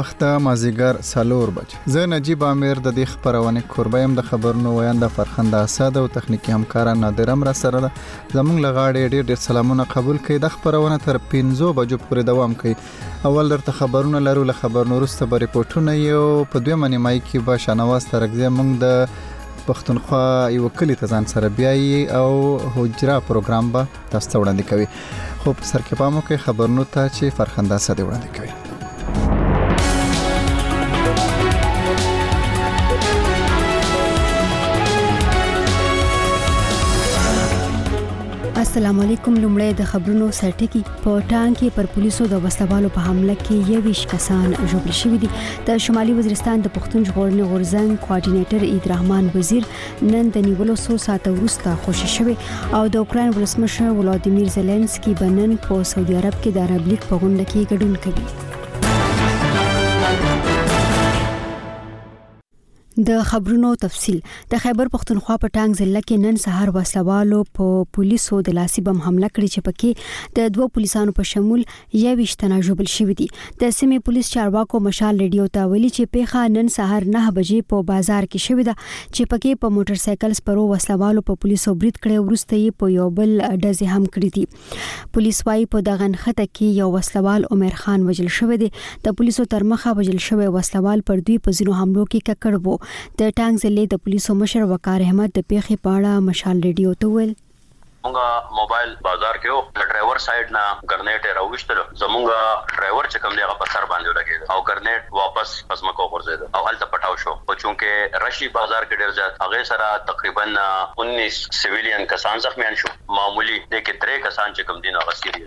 وخت مازیګر 4 بج. زه نجیب امیر د دې خبرونه کوربایم د خبرونو وینده فرخنده اسد او تخنیکی همکار نادرم را سره زمونږ لغاړې ډېر سلامونه قبول کړئ. د خبرونه تر 5 بجو پورې دوام کوي. اول درته خبرونه لرو، له خبرونو وروسته به ریپورتونه یو په دویمه نیمه کې به شنواز ترګزه موږ د پښتونخوا یو کلی ته ځان سره بیاي او حجره پروګرام به تاسو ته وړاندې کوي. خو په سر کې پامو کې خبرونو ته چې فرخنده اسد وړاندې کوي. السلام علیکم. لومړی د خبرونو سرټکی. په ټانک کې پر پولیسو د وسلوالو په حمله کې 21 کسان ژوبل شوي دي. د شمالي وزیرستان د پښتون ژغورنې غورځنګ کوارډینیټر عید رحمان وزیر نن د نیولو 100 ساعته وروسته خوشی شوی او د اوکرين ولسمشر ولادیمیر زيلنسکي بنن په سعودي عرب کې د عرب لیگ په غونډه کې ګډون کوي. د خبرونو تفصیل. د خیبر پختونخوا په ټانک ضلع کې نن سهار وسلوالو په پولیسو د لاسي بم حمله کړې چې پکې د 2 پولیسانو په شمول 21 تنه ژوبل شوي دي. د سیمې پولیس چارواکو مشال ریډیو ته ویلي چې پیښه نن سهار 9 بجې په بازار کې شوې ده چې پکې په موټر سایکل سپرو وسلوالو په پولیسو برید کړي، ورسته یې په یو بل ډزې هم کړې دي. پولیس وايي په دغه نخته کې یو وسلوال عمر خان وجل شوی دی. د پولیسو ترمخه وجل شوی وسلوال پر دوی په زینو حملو کې ککړ وو. د ټانک ضلع د پولیسو مشر وقار احمد د پیښې په اړه مشال ریډیو ته ویل: مونږه موبایل بازار کې او د ډرایور سایډ نه ګرنیټ راوښتل. زمونږه ډرایور چې کوم دی هغه په سر باندې ولګید او ګرنیټ واپس پسمکو ورزید او هلته پټاو شو. په چونکه رشي بازار کې ډیر ځات هغه سره تقریبا 19 سیویلین کسان زخمیان شو. معمولی د کې 3 کسان چې کوم دین غسیری.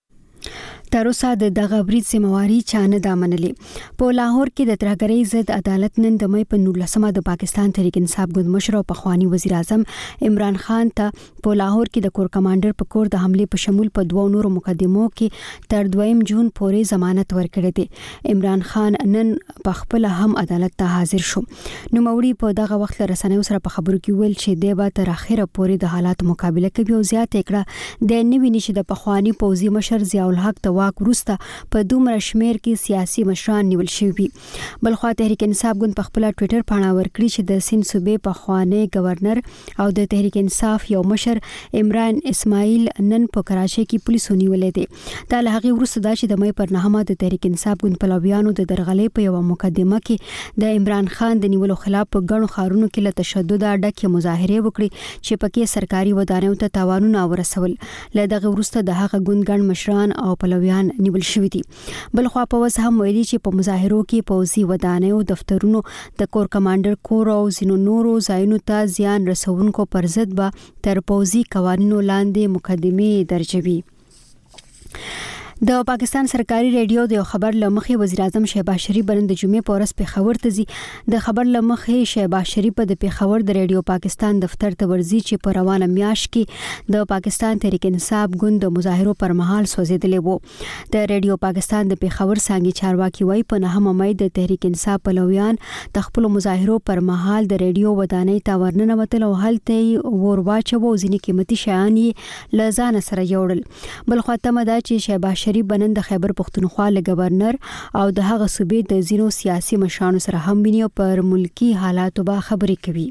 تر اوسه د دغه برید ذمہواری چا نه دا منلې. په لاهور کې د ترهګرۍ ضد عدالت نن د مې په 19 د پاکستان تحریک انصاف ګوند مشر او پخوانی وزیر اعظم عمران خان ته په لاهور کې د کور کمانډر په کور د حمله په شمول په 2 نورو مقدمو کې تر 2 جون پورې ضمانت ورکړې ده. عمران خان نن په خپل هم عدالت ته حاضر شو. نو موري په دغه وخت رسنیو سره په خبرو کې ویل چې د به تر اخره پورې د حالات مقابله کوي او زیات کړه د نوی نشي د پخوانی پوزي مشر ضیاء الحق د واک وروسته په دومره شمیر کې سیاسي مشران نیول شوي. بلخوا تحریک انصاف ګوند په خپل ټوئیټر باندې ورکړي چې د سند صوبې په خواني گورنر او د تحریک انصاف یو مشر عمران اسماعیل نن په کراچۍ کې پولیسو نیولې دي. دا له هغه وروسته دا چې د مې پر 9 د تحریک انصاف ګوند پلویانو د درغلې په یو مقدمه کې د عمران خان د نیولو خلاف په ګڼو خارونو کې له تشدد ډکه مظاهره وکړي چې پکې سرکاري ودانیو ته تاوانونه ورسول. له دغه وروسته د هغه ګوند ګڼ مشران او پلویان نیول شوي دي. بلخوا په وس هم ویلي چې په مظاهرو کې پوزي ودانیو دفترونو د کور کمانډر کور او زینو نورو ځایونو ته زیان رسونکو پر ضد به تر پوزي قوانینو لاندې مقدمه درجوي. د پاکستان سرکاري ریډیو د خبر لمخې وزیر اعظم شهباز شریف بنن د جمعې په ورځ پیښور ته ځي. د خبر لمخې شهباز شریف په پیښور د ریډیو پاکستان دفتر ته ورځي چې په روانه میاشت کې د پاکستان تحریک انصاف ګوند د مظاهرو پر مهال سوځیدلې وو. د ریډیو پاکستان د پیښور څنګه چارواکي وای په 9 مې د تحریک انصاف پلویان د خپل مظاهرو پر مهال د ریډیو ودانۍ ته ورننه وتل او هلته ورواچو ځینې قیمتي شیان یې لزان سره جوړل. بلخوا تمه دا چې شهباز شریف بنن د خیبر پختونخوا له گورنر او د هغه صوبې د زینو سیاسي مشرانو سره هم ویني او پر ملکی حالاتو به خبرې کوي.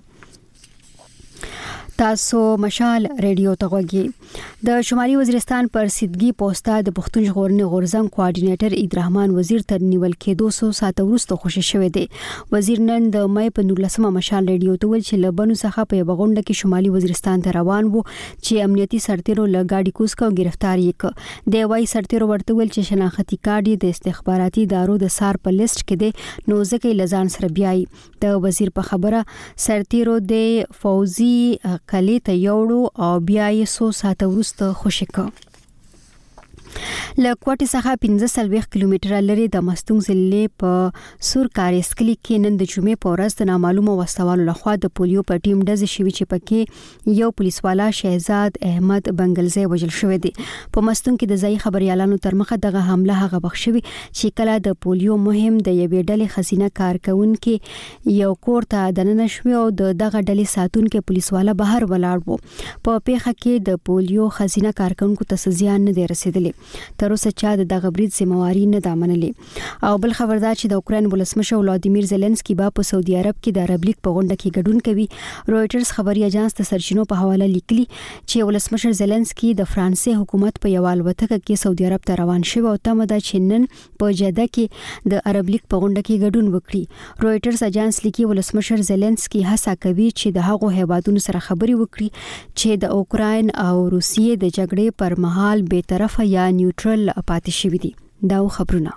تاسو مشال ریډیو ته غوږی. د شمالي وزیرستان پر سیدګي پوسټه د پښتون ژغورنې غورځنګ کوارډینیټر عید رحمان وزیر تر نیول کې 200 ساعته وروسته خوشی شوی دی. وزیر نن د مې په 19 مشال ریډیو ته ویل چې لبنو څخه په غونډه کې شمالي وزیرستان ته روان وو چې امنیتي سرتیرو لګاډي کوس کو گرفتار یک دی. وای سرتیرو ورته ویل چې شناختی کارت د استخباراتي ادارو د سار په لیست کې دی نو ځکه لزان سره بیاي. د وزیر په خبره سرتیرو د فوزي کلی ته یوړو او بیا یې 100 ساعته وروسته خوشی کړ. له کوټې څخه 15 کیلومتره لري د مستونګ ضلع په سور کاریس کلی کې نن د جمعې په ورځ د نامعلومه وسوالو لخوا د پولیو په ټیم ډزې شوې چې پکې یو پولیسوالا شهزاد احمد بنگلزی وژل شوی دی. په مستونګ کې د ځای خبريالانو تر مخه دغه حمله هغه وخت شوی چې کله د پولیو مهم د یوې ډلې خزینه کارکونکو یو کور ته دننه شوی او دغه ډلې ساتونکو پولیسوالا بهر ولاړ وو. په پیښه کې د پولیو خزینه کارکونکو ته زیان نه دی رسیدلی. تر اوسه چا د دغه برید ذمہواری نه ده منلې. او بل خبر دا چې د اوکراین ولسمشر ولادیمیر زيلنسکي په سعودي عرب کې د عرب لیگ په غونډه کې ګډون کوي. رويټرز خبري اژانس ته سرچینو په حواله لیکلي چې ولسمشر زيلنسکي د فرانسې حکومت په یو الوتکه کې سعودي عرب ته روان شوی او تمه ده چې نن په جده کې د عرب لیگ په غونډه کې ګډون وکړي. رويټرز اژانس لیکي ولسمشر زيلنسکي هڅه کوي چې د هغو هیوادونو سره خبري وکړي چې د اوکراین او روسیې د جګړې پر مهال بې طرفه یا نیوټرل پاتې شوي دي. دا خبرونه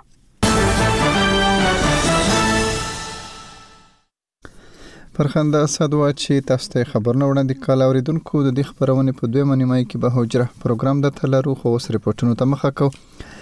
فرخنده اسدوا چې تاسو ته خبرونه وړاندې کول اوریدونکو د دې خبرونه په دوه نیمه کې به حجره پروګرام د تلرو خو اوس ریپورتونو ته مخه کو.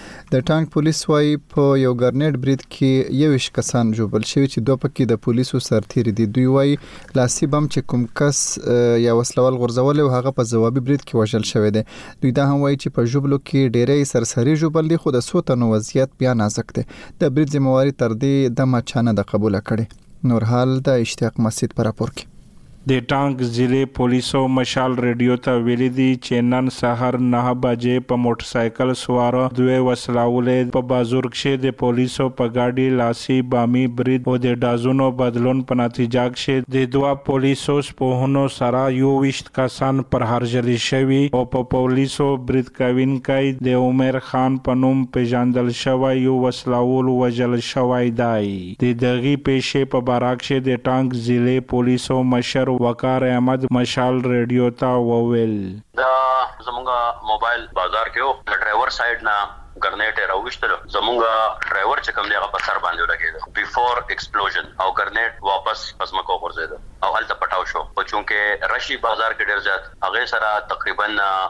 د ټانک پولیس وايي په یو ګرنیډ برید کې 21 کسان جوړل شوی چې دوه پکې د پولیسو سرتیري دي. دوی وايي لاسي بم چې کوم کس یا وسلوال غورځول او هغه په ځوابي برید کې وژل شوی دی. دوی دا هم وايي چې په جوبلو کې ډېرې سرسري جوړل دي خو د سوتنو وضعیت بیا نازک دی. د برید ذمہواری تر دې د ماچانه د قبول کړي. نور حال د اشتیاق مسجد پر راپور کې د ټانک ضلع پولیسو مشال ریډیو ته ویلي دي چې نن سحر 9 بجې په موټر سایکل سوار دوی وسلاولې په بازور کې د پولیسو په گاډي لاسي بامي برید او د ډازونو بدلون په نتیجه کې د دوه پولیسو په سره 21 کسان پر هرجلی شوی او په پولیسو برید کوونکی د عمر خان په نوم پیژندل شوی یو وسلاول وجل شوی دی. د دغه پیښې په باراک کې د ټانک ضلع پولیسو مشر وقار احمد مشال ریډیو ته وویل دا زمونږه موبایل بازار کې او ډرایور سایډ نه ګرنیټ راوښتل. زمونږه ډرایور چې کوم دی هغه په سر باندې ولګید بیفور ایکسپلوژن او ګرنیټ واپس پسمکو ورزید او الته پټاو شو. په چونکه رشي بازار کې ډیر زیات هغه سره تقریبا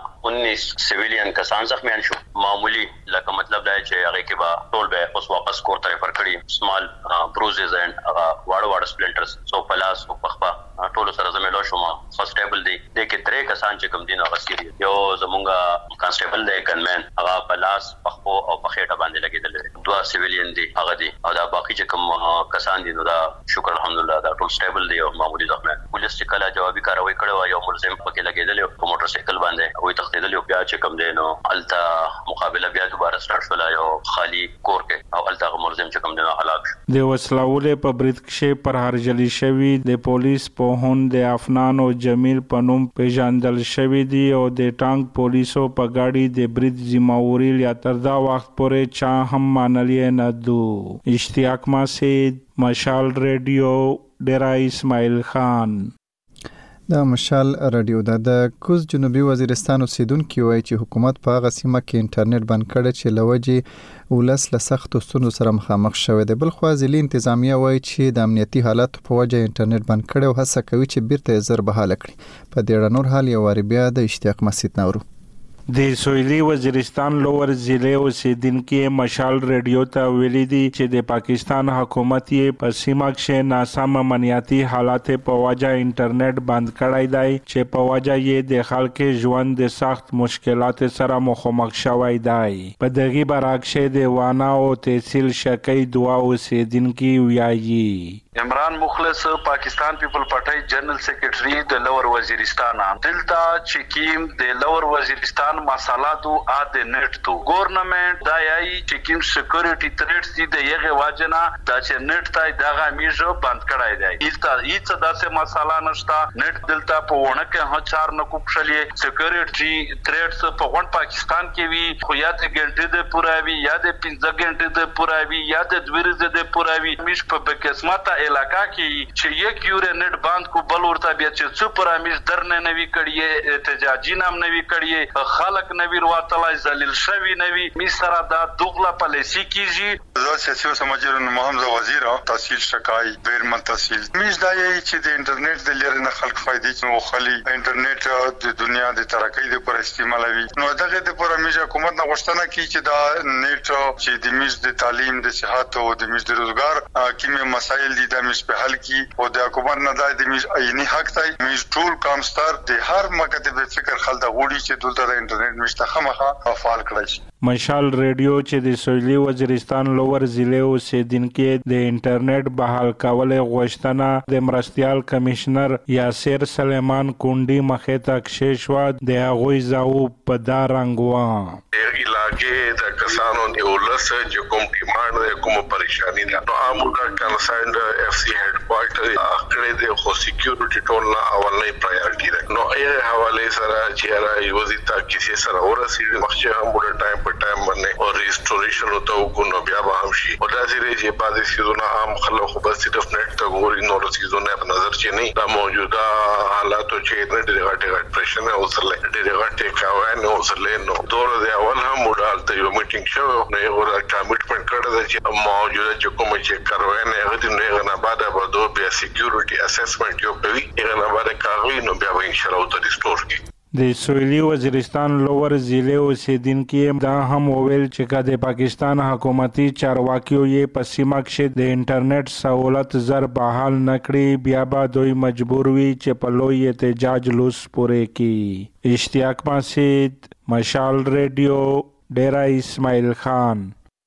19 سیویلین کسان زخمیان شو. معمولی لکه مطلب دا چې هغه کې با ټول به اوس واپس کور ته ریفر کړي. سمال بروزز اند واړه سپلنټرز سو پلاس او پخپا ټول سره زميلو شوم. فاستیبل دی د کې درې کسان چې کوم دین هغه سری یو زمونږه کانسټیبل دی ګنمن هغه پلاس پخپو او پخېټه باندې لګیدل. دوه سیویلین دي هغه دي او دا باقي چې کوم کسان دي نو دا شکر الحمدلله دا ټول سټیبل دی او معمولی زخمیان. پولیس چې کله جوابي کاروایی کړو یو ملزم پکې لګیدل په موټر سایکل باندې او تختیدل او بیا چې کوم دی نو الته مقابله بیا دوباره سٹارټ شولا یو خالی کور کې او الته ملزم چې کوم دی نو هلاک شو. د وسلاولې په برید کې پر هرجلی شوی د پولیس په هون د افنان او جمیل په نوم پیژندل شوی دی او د ټانک پولیسو په گاډي د برید ذمہواری یا تر دا وخت پورې چا هم مانلې نه دو. اشتیاق مسجد مشال ریډیو ډیرا اسماعیل خان. د مشال رادیو د کوز جنوبي وزیرستان اوسیدونکو وایي چې حکومت په هغه سیمه کې انټرنیټ بند کړی چې لوجه ولس له سختو ستونزو سره مخامخ شوی دی. بل خو ځلې انتظامیه وایي چې د امنیتي حالت په وجه انټرنیټ بند کړی او هڅه کوي چې بیرته زر بحاله کړي. په دې اړه نور حال یو واری بیا د اشتیاق مسجد نورو د سویلي وزیرستان لوور ضلع اوسیدونکو مشال ریډیو ته ویلي دي چې د پاکستان حکومت یې په سیمه کې ناسم امنیتي حالات په وجه انټرنیټ بند کړی دی چې په وجه یې د خلکو ژوند د سخت مشکلات سره مخامخ شوی دی. په دغه برعکس د وانا او تحصیل شکی دوا اوسیدونکو ویایي عمران مخلص پاکستان پیپل پارټي جنرال سیکریټري د لوور وزیرستان دلته چکیم د لوور وزیرستان مساله دو ا د نت تو ګورنمنت دا یای چکیم سکیورټي تھریټس دي د یغه واجنا دا چې نت تای دغه میژه بند کړای دی. هیڅ داسې مساله نشتا. نت دلته په ونه کې ه چار نه کوپشلې سکیورټي تھریټس په غون پاکستان کې وی خو یا د ګنټې د پوراوي یا د 15 ګنټې د پوراوي یا د دویرز د پوراوي میش په قسمت علاقہ کې چې یک یورې نت باند کو بل ورته بیا چې څو پرامیز درنه نوي کړي احتجاجي نام نوي کړي خلق نوي ورتلای ذلیل شوی نوي می سره دا دوغلا پالیسی کیږي. زه سیاسي سماجر محمد وزیر تحصیل شکای بیرمن تحصیل میز دا یی چې د انټرنیټ د لری نه خلق فائدې چې خلی انټرنیټ د دنیا د ترقۍ لپاره استعمالوي. نو دغه د پرامیز حکومت نه غوښتنه کوي چې دا نیټ چې د میز د تعلیم د صحت او د میز د روزګار کې مسایل دي د میز په حل کې او د حکومت نه د میز عیني حق دی. میز ټول کامستر د هر مکتب فکر خل د غوړي چې دلته د انټرنیټ مشتخمه فعال کړی شي. مشال ریډیو چې د سویلي وزیرستان لوور ضلع اوسیدونکو د انټرنیټ بحال کول غوښتنه د مرستيال کمشنر یاسر سلیمان کونډي مخه ته کښې شو د هغوی زاو په دا رنګ و هغه د کسانو نیولس چې کوم ډیماند کوم پریشانی ده نو اموږه کنسرند اف سی هډ کوارټر اخره د خو سکیورټي ټول نه اولنې پرایورټي ده نو یې حواله سره چې را یوزي تا کیسه سره ورسېږي مخکې هم ور ټایم په ټایم باندې او ریسټوریشن او تو کو نو بیا به هم شي او دا چې بعضی سيزونه عام خلک خو بس صرف نت ته ګوري نو سيزونه په نظر چې نه دا موجوده حالاتو چې نه ډېر غټ پرشن او سره ډېر غټ کاوان او سره نو دوه د اول هم مودال ته یو میټینګ شو نو یو کمیټمنټ کړی چې موجوده چې کوم چې کاروان هغه د نه بعد به دوه بیا سکیورټي اسسمنټ یو کوي هغه نه بعد کاغوي نو بیا ان شاء الله ته ریسټور کی د سویلي وزیرستان لوور ضلع اوسیدونکو دا هم وویل چې د پاکستان حکومتي چارواکیو یې په سیمه کې د انټرنیټ سہولت زر بحال نکړي بیا به دوی مجبور وي چې په لوی احتجاج لوس پورې کی اشتیاق مسجد مشال ریډیو ډیرا اسماعیل خان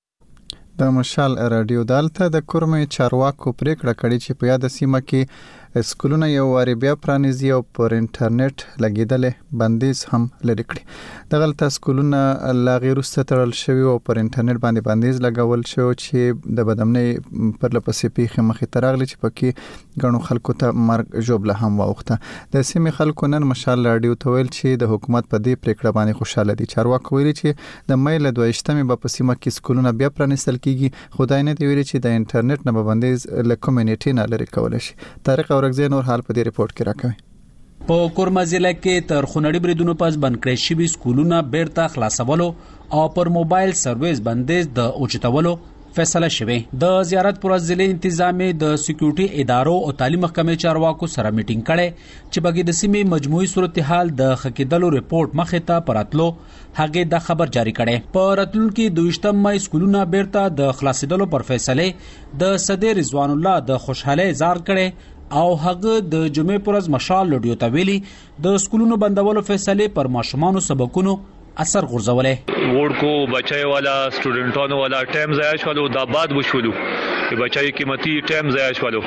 د مشال رادیو دالته د کورمې چارواکو پریکړه کړې چې په یاد سیمه کې سکولونه یو واری بیا پرانیزي او پر انټرنیټ لګیدل بندیز هم لري کړی دغلته سکولونه لا غیر ستړل شوی او پر انټرنیټ باندې بندیز لګول شو چې د بدامنۍ پر لپسې پیخه مخې ترغلي چې پکې غنو خلکو ته مرګ جوړله هم واوخته د سیمې خلکو نن مشال رادیو ته ویل چې د حکومت په دې پریکړه باندې خوشاله دي چارواکو ویلي چې د مې له 22مې په سیمه کې سکولونه بیا پرانیستل کیږي خدای نه دی ویلي چې د انټرنیټ نه بندیز له کمیونټي نه لري کول شي طارق اورګزی نور حال په دې ریپورت کې راکوي په کورما ضلع کې تر خونړي بریدونو پس بند کړی شوي سکولونه بیرته خلاصولو او پر موبایل سرویس بندیز د اوچتولو فیصله شوه د زیارت پر ضلع انتظامی د سکیورټي ادارو او تعلیم محکمې چارواکو سره میټینګ کړي چې بګي د سیمې مجموعي صورتحال د خکېدلو ریپورت مخې ته پراتلو هغه د خبر جاری کړي په راتلونکي 22 مې سکولونه بیرته د خلاصېدلو پر فیصله د صدر رضوان الله د خوشحالي اظهار کړي او هغه د جمعې پرز مشال لډیو ته ویلي د سکولونو بندولو فیصله پر ماشومان سبقونو اثر غورځولې وړکو بچای والا سټوډنټانو والا ټایم ضایع شولو دا بعد وشولو بچای قیمتي ټایم ضایع شولو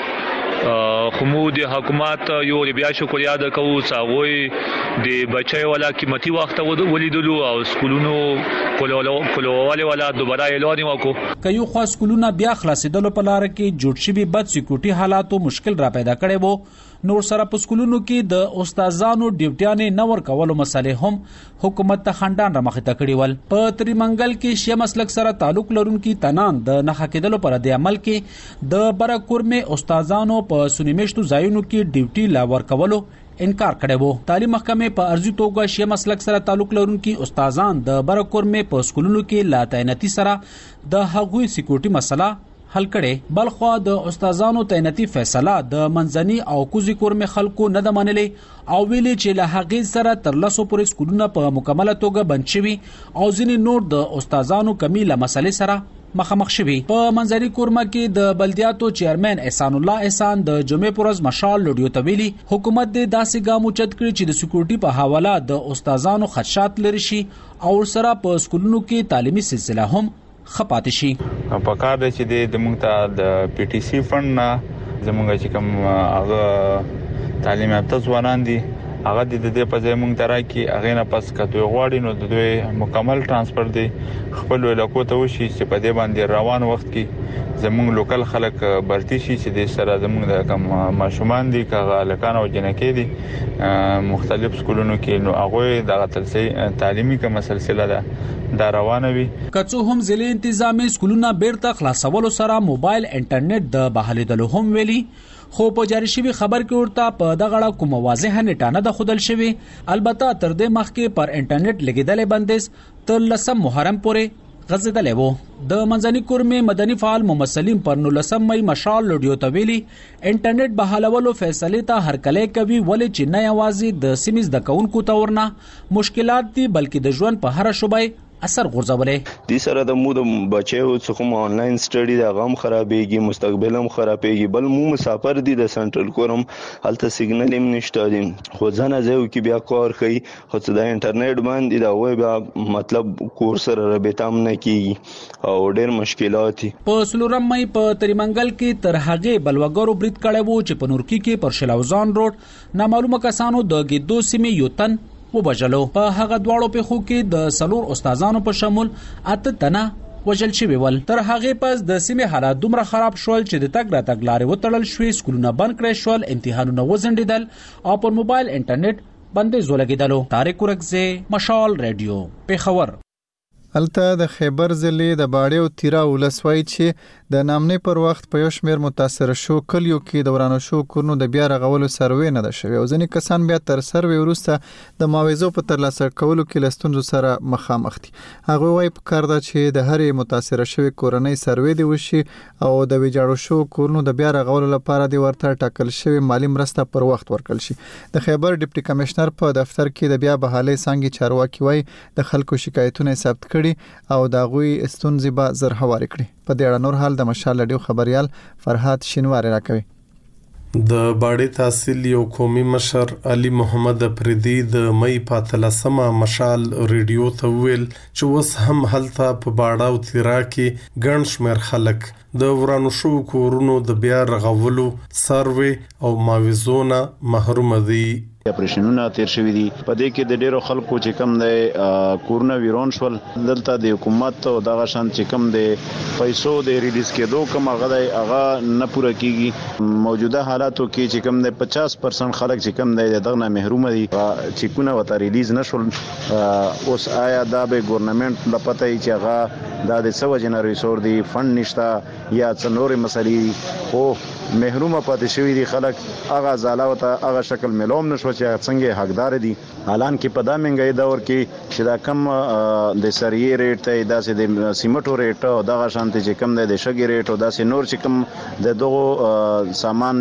خمود حکومت یو بیا شکریا د کوو ساوي د بچای والا قیمتي وخت ولیدلو او سکولونو کولواله والا دوباره اعلان وکړو کيو خاص سکولونه بیا خلاصېدلو په لار کې جوړ شوی بد سکیورټي حالاتو مشکل را پیدا کړي وو نور سره په سکولونو کې د استادانو ډیوټیانې نور کولو مسلې هم حکومت ته خندان را مخې ته کړي ول په تریمنګل کې شی مسلک سره تعلق لرونکي تنان د نخښه کېدلو پر د عمل کې د برکورمه استادانو په سنیمشتو ځایونو کې ډیوټي لا ور کولو انکار کړی وو تعلیم محکمې په ارزي توګه شی مسلک سره تعلق لرونکي استادان د برکورمه په سکولونو کې لا تعیناتي سره د هغوی سکیورټي مسله حل کړي بلخوا د استادانو تعیناتي فیصله د منځني او کوزي کورمه خلکو نه د منلې او ویلي چې له هغې سره تر لاسو پورې سکولونه په مکمله توګه بند شوي او ځینې نور د استادانو کمی له مسلې سره مخامخ شوي په منځري کورمه کې د بلدیاتو چیرمن احسان الله احسان د جمعې پرز مشال لډیو ته ویلي حکومت د داسې ګام اوچت کړی چې د سکیورټي په حواله د استادانو خدشات لري شي او سره په سکولونو کې تعلیمي سلسله هم خپات شي په کار د چې د موږ ته د پی ټی سی فند زموږ چې کوم هغه تعلیم یافته ځوانان دي هغه د دې په ځای موږ ته راکې هغه نه پس کته غواړي نو د دوی مکمل ترانسفر دی خپل علاقو ته وشي چې په دې باندې روان وخت کې زموږ لوکل خلک برتی شي چې د سره زموږ د کوم ماشومان دي کغه لکان او جنکې دي مختلف سکولونو کې نو هغه د تعلیمي کوم سلسله ده دا روانه وي کڅو هم ضلع انتظامی سکولونه بیرته خلاصولو سره موبایل انټرنیټ د بحالیدلو هم ویلي خو په جاری شوی خبر کې ورته په دغه کوم واضح نټانه د خودل شوی البته تر دې مخکې پر انټرنیټ لګیدل بندیز تر 10 محرم پورې غزیدلې وو د منځني کورمه مدني فعال ممثلین پر 19 مې مشال لډیو ته ویلي انټرنیټ بحالولو فیصله ته هر کله کوي ولې چې نه یوازې د سیمز د کونکو تورنه مشکلات دي بلکې د ژوند په هر شوبای اثر غورځولې د سره د مو د بچو څخه آنلاین سټډي د غم خرابېږي مستقبل هم خرابېږي بل مو مسافر دي د سنټرل کورم هلته سیګنل هم نشته دي خو ځنه ځو کې بیا کار کوي خو د انټرنیټ باندې دا وای بیا مطلب کور سره رابطه هم نه کیږي او ډېر مشکلات دي په سلورم مې په تریمنګل کې تر هغه بلوګرو برید کړي وو چې په نورکی کې پر شلاوزان روډ نامعلومه کسانو د ګیدو سیمې یو تن وبجلو. په هغه دواړو پیښو کې د سلور استادانو په شمول 8 تنه وجل شوی ول. تر هغه پس د سیمې حالات دومره خراب شول چې د تګ راتګ لارې وتړل شوې، سکولونه بند کړل شول، امتحانونه وځنډېدل او پر موبایل انټرنیټ بندیز ولګېدلو. طارق ورکزی، مشال رادیو، پیښور. الته د خیبر ضلع د باړې او تیرا ولسوالۍ چې د نامنې پر وخت په یو شمېر متاثر شو کلیو کې د ورانو شو کورونو د بیا رغولو سروې نه ده شوې او ځینې کسان بیا تر سروې وروسته د معاوضو په ترلاسه کولو کې له ستونزو سره مخامخ دي. هغوی وایي پکار ده چې د هرې متاثر شوې کورنۍ سروې دی وشي او د ویجاړو شو کورونو د بیا رغولو لپاره د ورته ټاکل شوی مالی مرسته پر وخت ورکړل شي. د خیبر ډیپټي کمشنر په دفتر کې د بیا بحالۍ څانګې چارواکي وایي د خلکو شکایتونه ثبت او دا غوي استونزي با زر هواري کړی. په دې اړه نور حال د مشال رادیو خبريال فرحات شینواری راکوي. د باړې تحصیل یو قومي مشر علي محمد افریدي د مې په 13مه مشال رادیو ته ویل چې وس هم هلته په باړه او تیرا کې ګڼ شمېر خلک د ورانو شو کورونو د بیا رغولو سروې او معاوضونه محروم دي. اپریشنونه تیر شوی دي. په دې کې د ډیرو خلکو چې کم د کورونا ویرون شول دلته د حکومت او دغه شان چې کم د پیسو د ریلیز کېدو کوم هغه نه پوره کیږي. موجوده حالاتو کې چې کم د 50% خلک چې کم د دغه نه محروم دي چې کونه وته ریلیز نشول. اوس آیا دا به ګورنمنت د پته چې هغه د سو جنري سور دی فند نشتا یا څنوري مسلې او محروم پاتې شوی دي خلک هغه زالاوته هغه شکل ملوم نشو چې څنګه حقدار دي. حالان کې په دا منګي دور کې چې دا کم د سریې ریټ ته داسې د سیمټو ریټ او دغه شانتي چې کم د شګي ریټ او داسې نور چې کم د دغه سامان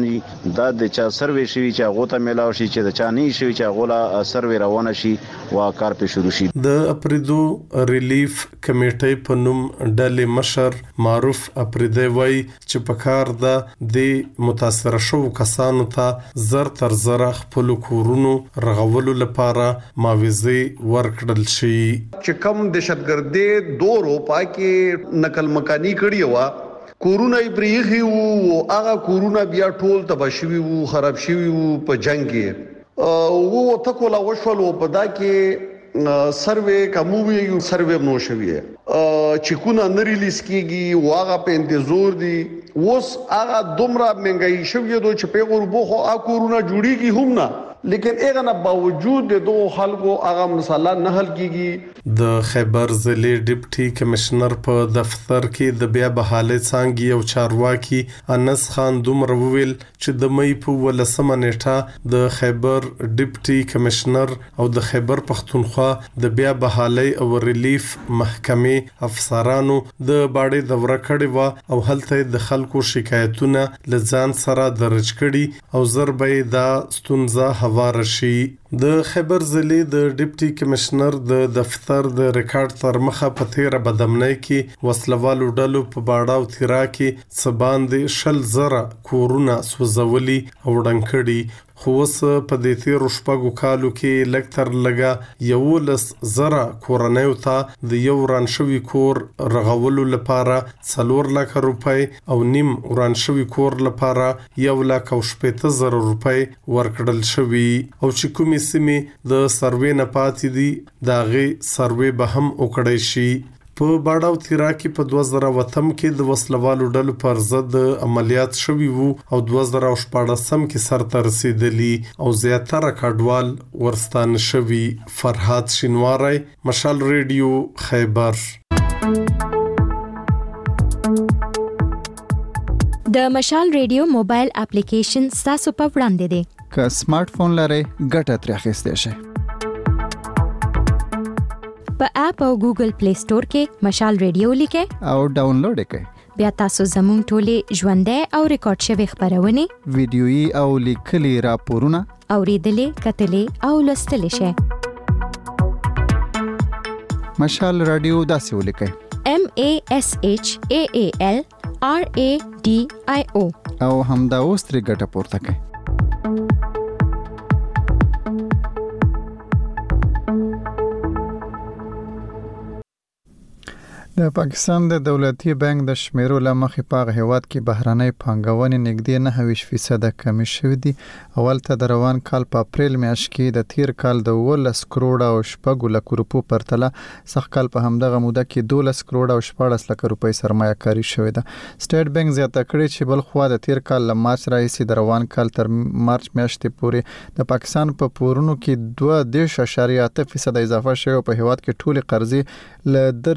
د چا سروې شي چې هغه ته ملاو شي چې د چا نه شي چې هغه لا سروې روانه شي وا کار په شروع شي. د اپریدو ریلیف کمیټې په نوم ډلې مشر معروف اپریدي وای چې په کار د متاثر شو کسانو ته زر تر زر خپل کورونو رغولو لپاره معاوضه ورکړل شي. چې کم دهشتګردي دورو پاکي نقل مکانی کړی و کورونه پریخي وو هغه کورونه بیا ټول تباشوي وو خراب شوي وو په جنگ کې وو تکولا وشول په دا کې سروې کوموي سروې نو شوی چې کو نه ریلیز کیږي واغه په انتظار دي. اوس هغه دومره منګي شوی دوی چې په غربو خو اکورونه جوړیږي هم نه لیکن اغه نه باوجود د دوه خلکو هغه مسله نه حل کیږي. د خیبر ضلع ډیپټي کمشنر په دفتر کې د بیا بحالۍ څانګې او چارواکي انس خان دومره ویل چې د مې په 18 نیټه د خیبر ډیپټي کمشنر او د خیبر پختونخوا د بیا بحالۍ او ریلیف محکمې افسرانو د باړې دوره کړې و او هلته د خلکو شکایتونه لزان سره درج کړي او ضربې دا ستونزه هوار شي. د خیبر ضلع د ډیپټي کمشنر د دفتر د ریکارډ تر مخه په 13 بدمنۍ کې وسلوالو ډلو په باړه او تیرا کې سباندې شل زره کورونه سوځولي او ډنکړي. خو اوس په دې تیرو شپږو کالو کې لکتر لګا 11,000 کورنیو ته د یو وران شوی کور رغولو لپاره 4 لک روپۍ او نیم وران شوی کور لپاره 1,70,000 روپۍ ورکړل شوی او چې کومې سیمې د سروې نه پاتې دي داغه سروې به هم وکړی شي. په باړه او تیرا کې په 2008 کې د وسلوالو ډلو پر ضد عملیات شوي وو او 2014 کې سرته رسیدلی او زیاتره کډوال ورستانه شوي. فرحات شینواری، مشال رادیو، خیبر. د مشال رادیو موبایل اپلیکیشن تاسو په وړاندې دی. که سمارټ فون لرئ ګټه ترې اخیستی شئ. په اپ او ګوګل پلی سٹور کې مشال رادیو لیکئ او ډاونلوډ کړئ. بیا تاسو زموږ ټولې ژوندۍ او ریکارډ شوی خبرونه ویډیويي او لیکلي راپورونه اوریدلې کتلې او لوستلې شئ. مشال رادیو داسې ولیکئ MASHAALRADIO او همدا اوس ترې ګټه پورته کړئ. د پاکستان د دولتي بانک د شمیرو لمخې په هیواد کې بهراني پانګونې نږدې 9% کمی شوې دي. اول ته د روان کال په اپریل میاشت کې د تیر کال د 10 کروڑ او 6 لک روپو پرتله سخت کال په همدغه موده کې 12 کروڑ او 14 لک روپۍ سرمایه کاری شوې ده. سټیټ بانک زیاته کړې چې بل خو د تیر کال له مارچ راهیسې د روان کال تر مارچ میاشتې پورې د پاکستان په پورونو کې 2.8% اضافه شوه. په هیواد کې ټولې قرضې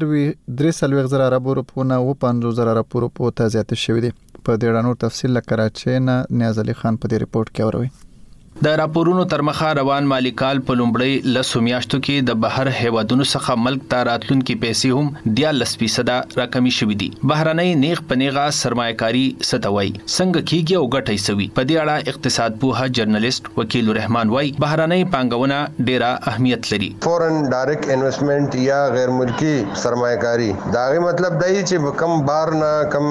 ل 3.0 ارب روپو نه 50,000 ارب روپو ته زیات شوې دي. په دې اړه نور تفصیل لکراچي نه نیاز علي خان په دې رپورت کې اوروي. د راپورونو تر مخه روان مالی کال په لومړی لسو میاشتو کې د بهر هیوادونو څخه ملک ته راتلونکي پیسې هم 14% راکمې شوې دي. بهرنۍ نیغ پنیغه سرمایه‌کاري ستوي څنګه کیږي او ګټي سوي. په دې اړه اقتصاد پوها جرنالست وکیل الرحمن وای بهرنۍ پانګونه ډیره اهمیت لري. فورن ډایرکټ انویسټمنٹ یا غیر ملکی سرمایه‌کاري داغه مطلب دی چې کم بار نه کم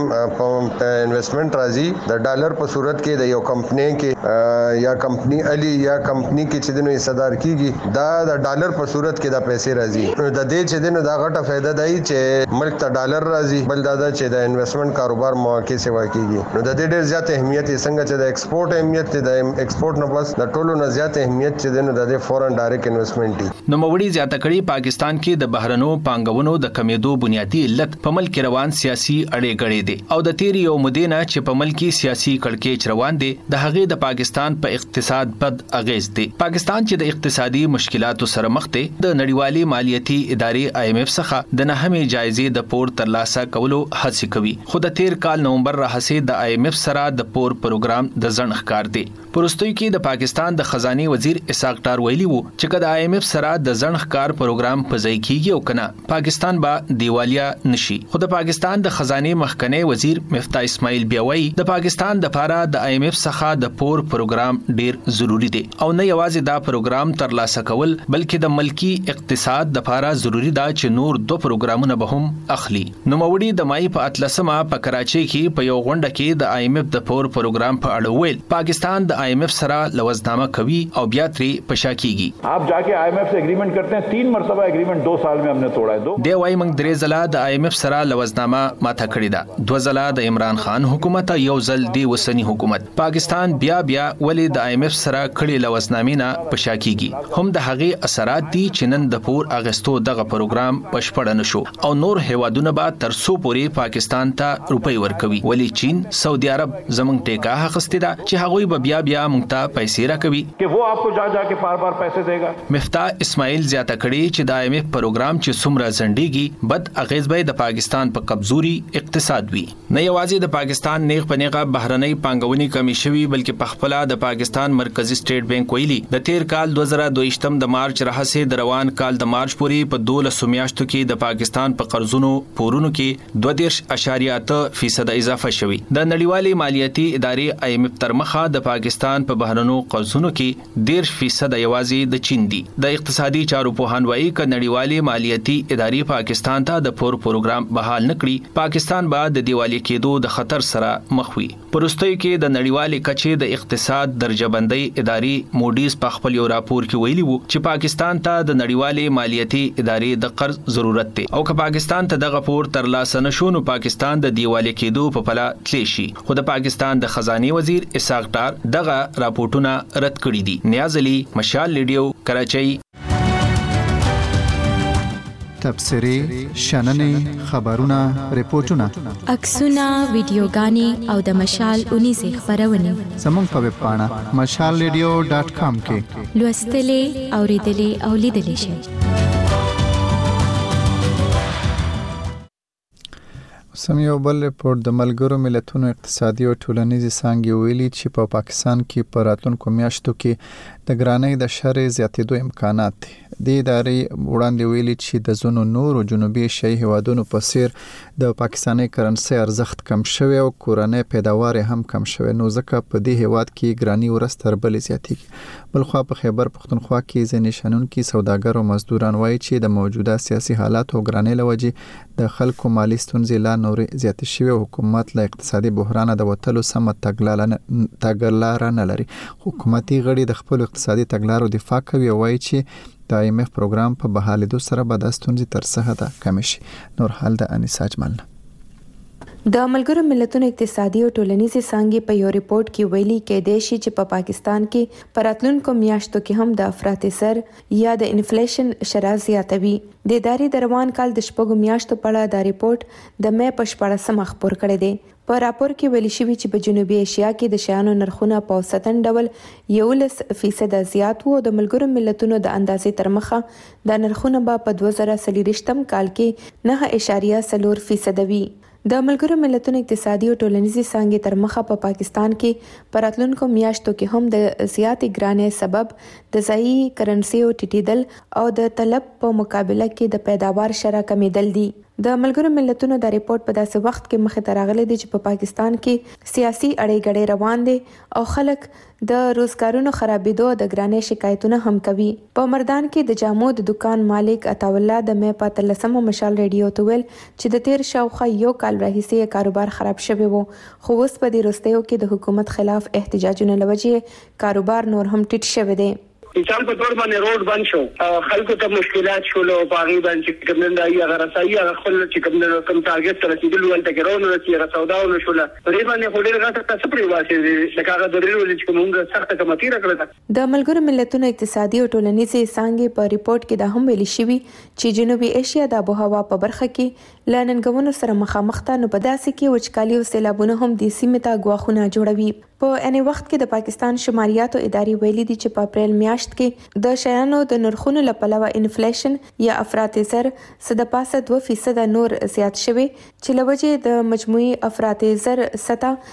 انویسټمنٹ راځي د ډالر په صورت کې د یو کمپنی کې یا کمپنی علی یا کمپنی کې چې دنو حصدار کیږي دا د ډالر په صورت کې دا پیسې راځي. د دې چې دنو دا غټه فائدہ دی چې ملک ته ډالر راځي بل دا چې د انویسټمنٹ کاروبار مواقع سیوا کیږي. نو د دې ډېر زیات اهمیت څنګه چې د ایکسپورټ اهمیت د ایکسپورټ نه بس د ټولو نه زیات اهمیت چې دنو د فورن ډایرکټ انویسټمنٹ دی. نو موري زیاته کړي پاکستان کې د بهرنو پانګونو د کمیدو بنیادی علت په ملک روان سیاسي اړې غړې دي او د تیری یو مدینه چې په ملکی سیاسي کړکېچ روان دي د هغې د پاکستان په اقتصاد بد اغیز دي. پاکستان چې د اقتصادي مشکلاتو سره مخ دی د نړیوالي مالیاتي ادارې IMF څخه د نهمې جایزې د پور ترلاسه کولو هڅه کوي. خو د تیر کال نومبر راهسې د IMF سره د پور پروګرام د ځنډ ښکار دی. پرستوي کې د پاکستان د خزاني وزیر اسحاق ډار ویلي وو چې کله IMF سره د ځنډ ښکار پروګرام په ځای کېږي او کنه پاکستان به دیوالیا نشي. خو د پاکستان د خزاني مخکنی وزیر مفتاح اسماعیل بیاوي د پاکستان د لپاره د IMF څخه د پور پروګرام ډیر ضروری دی او نه یوازې دا پروګرام ترلاسه کول بلکې د ملکی اقتصاد د لپاره ضروری ده چې نور دوه پروګرامونه به هم اخلي. نو موړي د مای په 13مه په کراچي کې په یو غونډه کې د IMF د پور پروګرام په اړه ویل پاکستان د IMF سره لوزنامه کوي او بیا ترې پشا کیږي. आप जाके IMF से एग्रीमेंट करते हैं 3 मरतबा एग्रीमेंट 2 साल में हमने तोड़ा है. دی وای موږ درې ځله د IMF سره لوزنامه ماته کړې ده. 2 ځله د عمران خان حکومت یو ځل دی وسنی حکومت. پاکستان بیا ولې د IMF سره کړي لوزنامې نه پشا کیږي. هم د هغې اثرات دي چې نن د پور اغستو دغه پروګرام بشپړ نشو او نور هیوادونه به تر څو پورې پاکستان ته روپۍ ورکوي. ولی چین سعودي عرب زمونږ ټیکا حقسته ده چې هغوی به بیا موږ ته پیسې راکوي چې وہ آپ کو جا کے بار پیسې دیگا. مفتاح اسماعیل زیاته کړي چې د IMF پروګرام چې څومره ځنډيږي بد اغیز به د پاکستان په کمزوري اقتصاد وي. نه یوازې د پاکستان نیغ پنیغه بهرنۍ پانګونې کمی شوي بلکې په خپل د پاکستان مرکزی سټیټ بانک ویلي د تیر کال 2022 د مارچ راهسې د روان کال د مارچ پورې په 12 میاشتو کې د پاکستان په قرضونو پورونو کې 2.8% اضافه شوی. د نړیوالې مالیاتي ادارې IMF تر مخه د پاکستان په بهرنو قرضونو کې 10% یوازې د چین دي. د اقتصادي چارو پوهان وایي ک نړیوالې مالیاتي ادارې پاکستان ته د پور پروګرام بحال نکړي پاکستان به د دیوالي کېدو د خطر سره مخ وي. پرستوي کې د نړیوالې کچې د اقتصاد درجهبندۍ ادارې موډیز په خپل یو راپور کې ویلي وو چې پاکستان ته د نړیوالې مالیاتي ادارې د قرض ضرورت دی او که پاکستان ته دغه پور ترلاسه نشو نو پاکستان د دیوالي کېدو په پله تلی شي. خو د پاکستان د خزاني وزیر اسحاق ډار دغه راپورټونه رد کړي دي. نیاز علي مشال ریډیو کراچۍ. تبصری شننې خبرونه ریپورتونه عکسونه ویډیوګانې او د مشال 19 خبرونه زموږ په ویب پاڼه mashalradio.com کې لوستلې اوریدلې او لیدلې شئ. سمیو بل ریپورت د ملګرو ملتونو اقتصادي او ټولنیزي څانګې ویلي چې په پاکستان کې په راتلونکو میاشتو کې د ګرانۍ د شرې زیاتېدو امکانات دي. د ادارې وړاندې ویلي چې د ځینو نورو جنوبي ایشیايي هیوادونو په څیر د پاکستاني کرنسي ارزښت کم شوی او کورنۍ پیداوار هم کم شوی نو ځکه په دې هیواد کې ګرانۍ ورځ تر بلې زیاتېږي. بلخوا په خیبر پښتونخوا کې ځینې شنونکي سوداګر او مزدوران وایي چې د موجوده سیاسي حالات او ګرانۍ لوجې د خلکو مالی ستونزې لا نورې زیاتې شوې او حکومت له اقتصادي بحران د وتلو سمه تګلاره نه لري. حکومتي غړي د خپل اقتصادي تګلارو دفاع کوي او وایي چې د IMF پروګرام په بحالېدو سره به د ستونزې تر څه حده کم شي. نور حال د انیسا اجمل. د ملګرو ملتونو اقتصادي او ټولنیزې څانګې په یو ریپورت کې ویلي کېدای شي چې په پاکستان کې په راتلونکو میاشتو کې هم د افراط زر یا د انفلیشن شرح زیاتوي. د ادارې د روان کال د شپږو میاشتو په اړه د ریپورت د مې په 14 خبر کړی دی. په راپور کې ویل شوی چې په جنوبي ایشیا کې د شیانو نرخونه په اوسطن ډول 11% زیات وو. د ملګرو ملتونو د اندازې تر مخه د نرخونه په 2023 کال کې 9.4% وي. د ملګرو ملتونو اقتصادي او ټولنیزې څانګې تر مخه په پاکستان کې په راتلونکو میاشتو کې هم د زیاتې ګرانۍ سبب د ځایي کرنسي او ټیټېدل او د طلب په مقابله کې د پیداوار شرح کمیدل دي. د ملګرو ملتونو د ریپورت په داسې وخت کې مخې ته راغلي دي چې په پاکستان کې سیاسي اړې غړې روان دي او خلک د روزګارونو خرابېدو او د ګرانۍ شکایتونه هم کوي. په مردان کې د جامو د دکان مالک عطاالله د مې په 13 مشال ریډیو ته ویل چې د تیر شاوخوا یو کال راهیسې کاروبار خراب شوی وو، خو اوس په دې وروستیو کې د حکومت خلاف احتجاجونه لوجې کاروبار نور هم ټیټ شوی دی. مثال په تور باندې روډ بند شو، خلکو ته مشکلات شول او باغی باندې کوم نه دی هغه رسایي هغه خپل چې کوم نه کوم ټارګټ ته رسیدل ولته کې روونه چې هغه سوداونه شول پرې باندې خوري راته تاسو پرې واسي چې هغه د ریلو چې کومه سخت کمتی راکړه. د ملګرو ملتونو اقتصادي او ټولنیزې څانګې په ریپورت کې دا هم ویل شوی چې جنوبي ایشیا د آبهوا په برخه کې لننګونو سره مخامخ ته نو په داسې کې وچکالي او سیلابونه هم د سیمې ته غواخونه جوړوي. په اني وخت کې د پاکستان شماریاتو ادارې ویلي دي چې په اپریل میاشت کې د شیانو د نرخونو لپاره انفلیشن یا افراط زر 2% نور زیات شوی چې لوجه د مجموعي افراط زر سطح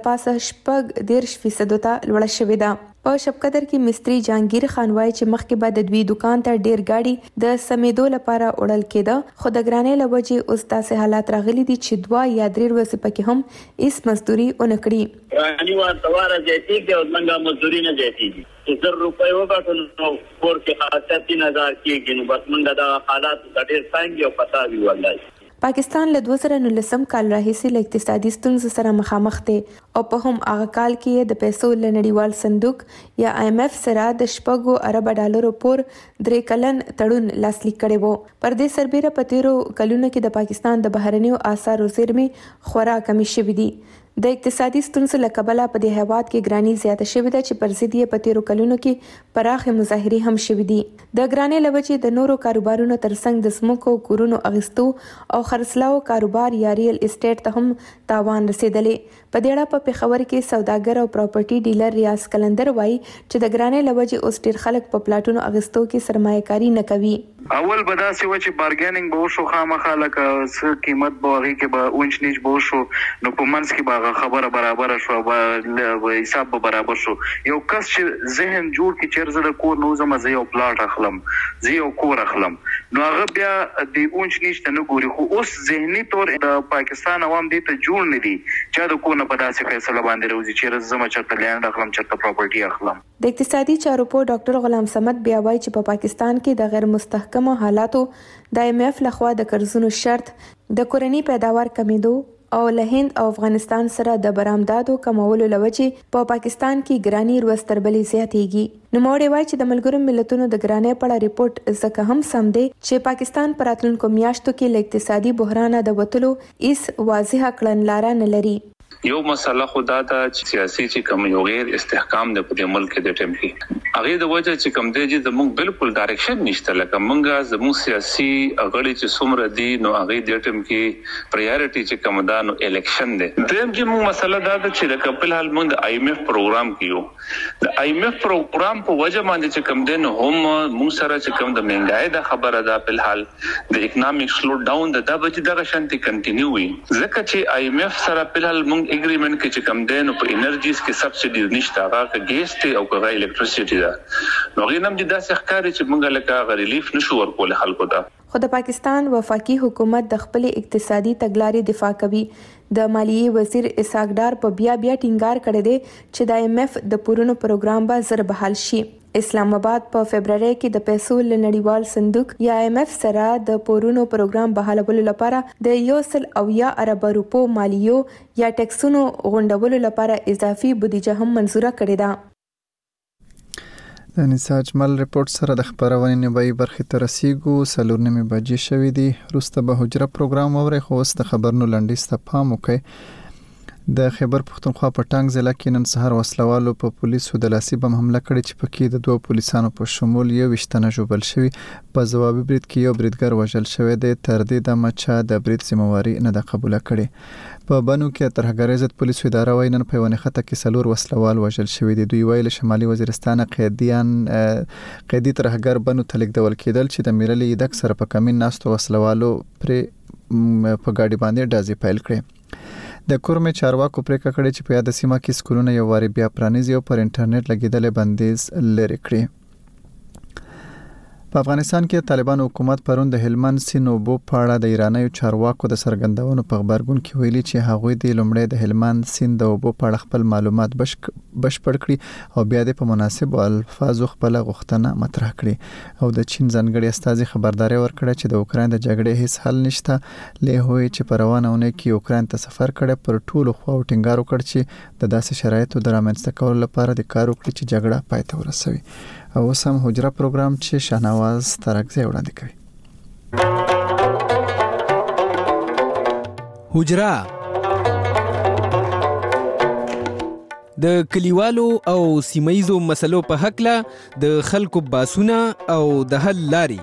10.8% ته لوړ شوې ده. په شپقدر کې مستری جهانگیر خان وایي چې مخکې بعد د دوی دکان ته ډیر گاډي د سمیدو لپاره وړل کېده، خو د ګرانۍ لوجه اوس داسې حالات راغلي دي چې 2 یا 3 ورځې پکې هم هیڅ مزدوري ونکړي. رانی وا تواره زیاتی کې او څنګه مزدوري نه زیاتی دي. 1000 روپۍ وګټل نو کور کې خاصه 3000 کېږي نو بس موږ دا حالات ډېر څنګه او پتا وی ولای. پاکستان له 2019 کال راهیسې له اقتصادي ستونزو سره مخامخ دی او په هم هغه کال کې د پیسو له نړیوال صندوق یا IMF سره د 4 ارب ډالرو پور 3 کلن تړون لاسلیک کړی وو. پر دې سربېره په تیرو کلونو کې د پاکستان د بهرنیو اسعارو زیرمې خورا کمی شوې دي. د اقتصادي ستونزو له کبله په دې هیواد کې ګراني زیاته شوې ده چې پر ضد یې په تیرو کلونو کې پراخه مظاهرې هم شوې دي. د ګرانۍ لوجې د نورو کاروبارونو ترڅنګ د سمکو کورونو اغستو او خرڅلاو کاروبار یا ریل اسټیټ ته هم تاوان رسیدلې. په دې اړه په پیښور کې سوداګر او پراپرټي ډیلر ریاض کلندر وایي چې د ګرانۍ لوجې اوس ډیر خلک په پلاټونو اغستو کې سرمایه‌کاري نه کوي. اول به دا سی و چې بارګیننګ به وشو خامخا لکه څه قیمت به هغې کې به اونچ نیچ به وشو نو په منځ کې به هغه خبره برابره شوه به حساب به برابر شو. یو کس چې ذهن جوړ کړي چې زه د کور نه وځم زه یو پلاټ اخلم زه یو کور اخلم نو هغه بیا د اونچ نیچ ته نه ګوري. خو اوس ذهني طور د پاکستان عوام دې ته جوړ نه دي چې د کور نه په داسې فیصله باندې راوځي چې زه چېرته لینډ اخلم چېرته پراپرټي اخلم. د اقتصادي چارو په ډاکټر غلام صمد بیا وایي چې په پاکستان کې د غیر مستحکم حالاتو د IMF لخوا د قرضونو شرط د کورنی پیداوار کمیدو او له هند او افغانستان سره د برآمداتو کمولو لوجې په پاکستان کې ګراني ورځ تر بلې زیاتېږي. نوموړی وایي چې د ملګرو ملتونو د ګرانۍ په اړه ریپورت ځکه هم سم دی چې پاکستان په راتلونکو میاشتو کې له اقتصادي بحران د وتلو هیڅ واضحه کړنلاره نه لري. یو مسله خدا دا چې سیاسي چې کوم یو غیر استحکام د په ملک د ټیم کې هغه د وجه چې کوم دی چې زموږ بالکل ډایرکشن نشته لکه موږ زموږ سیاسي غړي چې څومره دي نو هغه د ټیم کې پرایورټي چې کوم دا نو الیکشن دی. دیم کې موږ مسله دا ده چې لکه په حال موږ د IMF پروګرام کیو د IMF پروګرام په وجه باندې چې کوم دی نو هم موږ سره چې کوم د مهنګای د خبره ده په حال د اکونومیک سلو ډاون د بچ دغه شانتي کنټینیو وي ځکه چې IMF سره په حال موږ اګریمنت کې چې کم دی نو په انرژیز کې سبسډیز نشته هغه ګیس ته او هغه الکتریسيټي ده نو غینم د داسې ښکاري چې موږ لکه ریلیف نشو ورکول خلکو ته. خو د پاکستان وفاقي حکومت د خپل اقتصادي تګلارې دفاع کوي. د مالیې وزیر اسحاق ډار په بیا ټینګار کړی دی چې د IMF د پورونو پروګرام به زر بحال شي. اسلام آباد په فبرवरी کې د پیسو له نړیوال صندوق یا IMF سره د پورونو پروګرام بحالولو لپاره د 100 ارب روپو مالیو یا ټیکسونو غونډولو لپاره اضافي بودیجه هم منزوره کړې ده. د نساج مل ریپورت سره د خبرونې نیمایي برخې ته رسیږو. 4:30 بجې شوې دي. وروسته به حجره پروګرام اورئ، خو اوس د خبرونو لنډیز ته پام وکړئ. د خیبر پختونخوا په ټانګ ضلع کې نن سهار وسلوالو په پولیسو د لاسي بم حمله کړې چې پکې د 2 پولیسانو په شمول 21 تنه ژوبل شوي. په ځوابي برید کې یو بریدګر وژل شوی دی. تر دې دمه چا د برید ذمہواری نه ده قبول کړې. په بنو کې ترهګرۍ ضد پولیسو اداره وايي نن په یوه نښته کې 4 وسلوال وژل شوي دي. دوی ویل شمالي وزیرستان قیدي ترهګر بنو ته لیږدول کېدل چې د میرلي ایدک سره په کمین ناستو وسلوالو پرې په ګاډي باندې ډازې پیل کړې. د کورمې چارواکو پریکړه کړې چې په یاد سیمه کې سکولونه یو واری بیا پرانیزي او پر انټرنیټ لګیدل بندیز لري کړی. په افغانستان کې طالبان حکومت پرون د هلمند سیند اوبو په اړه د ایرانیو چارواکو د سرګندونو په خبرګون کې ویلي چې هغوی د لومړی د هلمند سیند د اوبو په اړه خپل معلومات بشپړ کړي او بیا د په مناسب الفاظو خپل غوښتنه مطرح کړي. او د چین ځانګړي استازي خبرداري ورکړه چې د اوکراین د جګړې هیڅ حل نشته. له هوی چې په روانه اونۍ کې اوکراین ته سفر کړي پر ټولو خواو ټینګار وکړ چې د داسې شرایطو د رامنځته کولو لپاره د کار وکړي چې جګړه پای ته ورسوي. او سم حجره پروګرام چې شاهنواز ترکزی وړاندې کوي. حجره د کلیوالو او سیمایزو مسلو په حق له د خلکو باسونه او د حل لاري.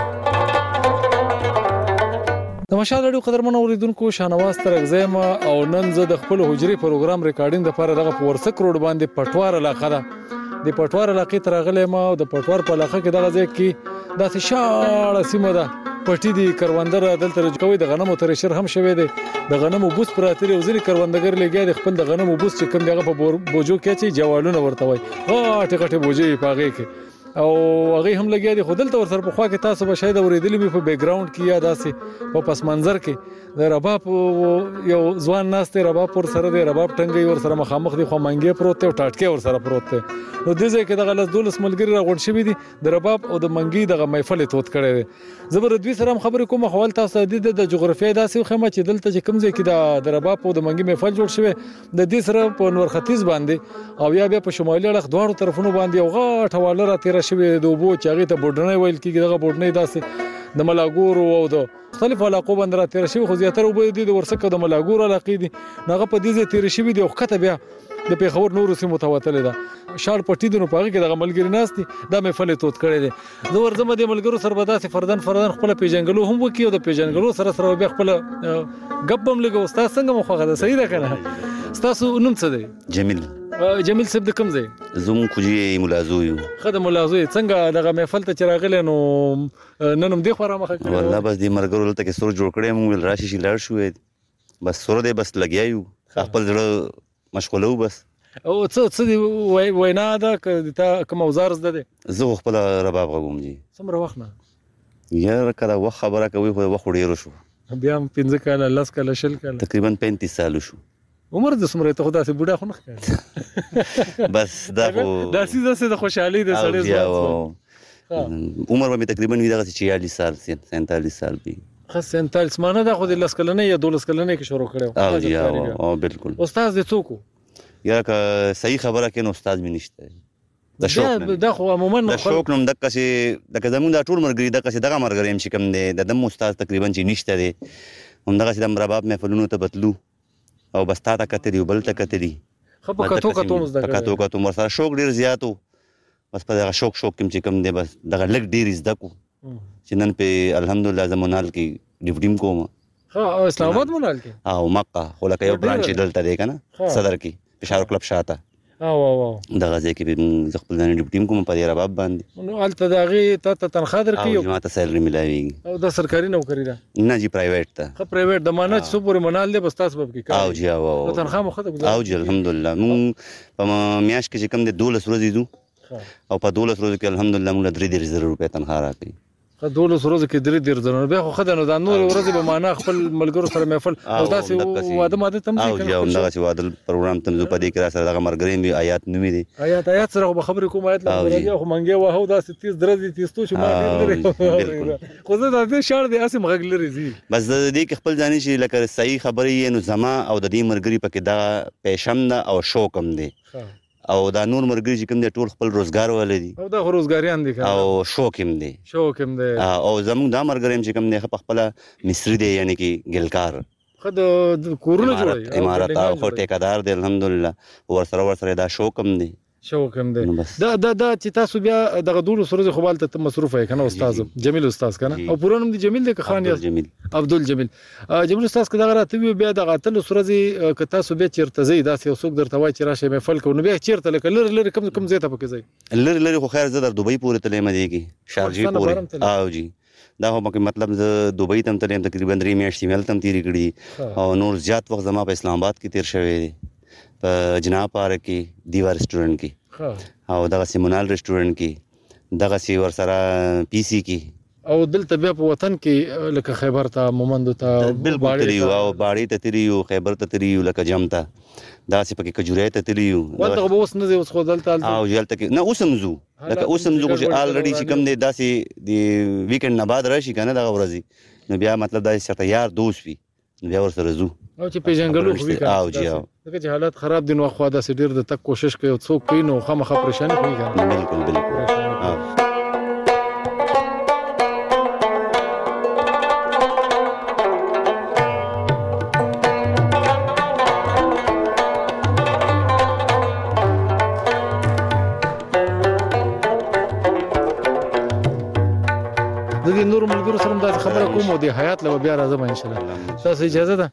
د مشال رادیو قدرمن اوریدونکو شاهنواز ترکزی او نن زه د خپل حجري پروګرام ریکارډینګ لپاره دغه ورسک روډ باندې پټوار علاقه ده. د پټوار علاقې ته راغلی ما او د پټوار په علاقه کې دغه ځای کې داسې شاړه سیمه ده، پټي دي، کروندره دلته کوي، د غنمو ترشر هم شوی دی، د غنمو بوس پراته دي او ځینې کروندګر لګیا دي خپل د غنمو بوس چې کوم دغه په بوجو کې چې جوالونه ورته وایي، غاټې غاټې بوجې په هغې کې او هغه هم لګیا دي. خو دلته ورسره په خوا کې تاسو به شاید اورېدلی وي په بیک ګراوند کې یا داسې په پس منظر کې د رباب یو ځوان ناست دی، رباب ورسره دی، رباب ټنګۍ ورسره مخامخ دی، خو منګې پروت دی او ټاټکې ورسره پروت دی. نو دې ځای کې دغه 10-12 ملګري راغونډ شوي دي، د رباب او د منګي دغه محفل یې تود کړی دی. زه به دوی سره هم خبرې کوم، خو هلته تاسو د جغرافیې داسې وښیم چې دلته چې کوم ځای کې د رباب او د منګي محفل جوړ شوی د دې سره په نور ختیځ باندې او یا بیا په شمالي اړخ دواړو طرفونو باندې یو غاټ حواله راتېره شوې د اوبو چې هغې ته بوډنۍ ویل کېږي. دغه بوډنۍ داسې د ملاګورو او د مختلفو علاقو باندې راتېره شوي، خو زیاتره اوبه د ورسک او د ملاګورو علاقې دي. هغه په دې ځای تېرې شوي دي او ښکته بیا د پېښور نورو سیمو ته وتلې ده. شاړ پټي دي نو په هغې کې دغه ملګري ناست دي، دا محفل یې تود کړی دی. زه ورځم دې ملګرو سره به داسې فردن خپله پېژنګلو هم وکړي او د پېژنګلو سره بیا خپله ګپ به هم لږه. ستا څنګه مو خوښه ده؟ صحیح ده که نه؟ ستاسو نوم څه دی؟ جمیل. جمیل صاحب د کوم ځای؟ زموږ کوجې ملازو یو. ښه د ملازو یې. څنګه دغه محفل ته چې راغلی نو نن هم دې خوا رامخه کړی؟ والله بس دې ملګرو دلته کې سور جوړ کړی، موږ ویل راشي چې لاړ شو، بس سور دی، بس لګیا یو، خپل زړه مشغوله و. بس او څه دی وینا ده که تا کوم اوزار زده دی؟ زه خو خپله رباب غږوم جي. څومره وخت نه؟ یاره کله وخت خبره کوي خو وخت ډېرو شو، بیا هم 15 کاله 10 کاله 20 کاله تقریبا 35 سالو شو. عمر د څومره ته خو داسې بوډا خو نه ښکاري. بس دا خو داسې داسې د خوشحالۍ د سړی ځوان عمر به مې تقریبا وي دغسې 46 سال 47 سال وي. ښه 47 مانه ده، خو د 10 کلنۍ یا 12 کلنۍ کې شروع کړی او بالکل. استاد دې څوک و؟ یا که صحیح خبره کوي نو استاد مې نشته. د شوق نه دا خو عموما د شوق نوم دقسې لکه زمونږ دا ټول ملګري دقسې دغه ملګری یم چې کوم دی د دم استاد تقریبا چې نشته دی، همدغسې د رباب محفلونو ته بتلو او بس تا ته کتلي او بل ته کتلي. ښه په کتو کتو مو زده کړی؟ په کتو کتو مو ورسره شوق ډېر زیات و. بس په دغه شوق کې چې کوم دی بس دغه لږ ډېر زده کړو چې نن پې الحمدلله زه منال کې ډیوټي هم کوم. ښه اسلام آباد منال کې؟ او مقه، خو لکه یو برانچ یې دلته دی که نه صدر کې پېښور کلب شاته دغه ځای کې زه خپل ځان ډیوټي هم کوم په دې رباب باندې. نو هلته د هغې تا ته تنخوا درکوي او ما ته سیلري میلاویږي؟ او دا سرکاري نوکري ده؟ نه جي پرایویټ ده. ښه پرایویټ ده، مانه چې څو پورې منال دی بس تاسو به پکې کار او جي او تنخوا مو ښه ده ګزاره؟ او جي الحمدلله. مونږ په میاشت کې چې کوم دی 12 ورځې ځو او په 12 ورځو کې الحمدلله مونږ له 3,000 روپۍ تنخوا راکوي. ښه 12 ورځو کې 3,000 بیا خو ښه ده. نو دا نورې ورځې به معنا خپل ملګرو سره محفل او داسې واده ماده ته هم ځئ که نه؟ او همدغسې واده پروګرام ته ځو، په دې کې را سره دغه ملګری مې آیات نومې دی. آیات سره خو به خبرې کوم، آیات له راځي خو منګې وهو داسې تیز درځي تیزتو چې ما ډېر لرې خو زه دا دې شاړ دی هسې غږ لرې ځي. بس د دې کې خپل ځاني چې لکه صحیح خبرې یې نو زما او د دې ملګري پکې دغه پیشم ده او شوق هم دی او دا نور مرګري چې کوم دي ټول خپل روزګار ولدي او دا روزګاریان دي او شوق هم دي او زموږ دا مرګري چې کوم دي په خپل مصری دي یعنی کې ګلکار خد کورونه جوړي امارات او خو ټیکادار دي الحمدلله ورسره دا شوق هم دي دا چې تاسو بیا دغه ډول سره خو بالته مصروف یې کنه استاد جمیل استاد کنه او پرونم دي جمیل د خان عبدل جمیل استاد کدا راته بیا دغه تل سره ک تاسو بیا چیرته زی دا څوک درته وای چې راشه مې فل کو نو بیا چیرته لر کم زیاته پکې زی لر خو خیر زه در دوبۍ پورې تلې مديږي شارجه پورې او جی دا هم مطلب زه دوبۍ تم تلم تقریبا 3 میاشتې مل تم تیری کړي او نور زیات وخت زما په اسلام آباد کې تیر شوی دی په جناب پارک کې دیوا ریسټورانټ کې او دغه سیمونال ریسټورانټ کې دغه سی ور سره پی سی کې او دلته بیا په وطن کې لکه خیبر ته مومند ته بالکل تریو او باړی ته تریو خیبر ته تریو لکه جمتا دا سی پکې کجورې ته تریو ولته به اوس نه اوس خو دلته او جلته کې نه اوسم زو لکه اوسم زو چې الریډي چې کم دی داسې دی ویکند نه بعد راشي کنه دغه ورځي نو بیا مطلب دا چې یار دوست وي بیا ور سره زو او چې پیژنګلو خو وی او جی او دغه چې حالات خراب دي نو خو دا سي ډیر د تک کوشش کوي او څوک کوي نو خامخا پریشانی کوي کنه بالکل نور ملګرو سره دا خبره کوم او د حیات له بیا راځم ان شاء الله تاسو اجازه ده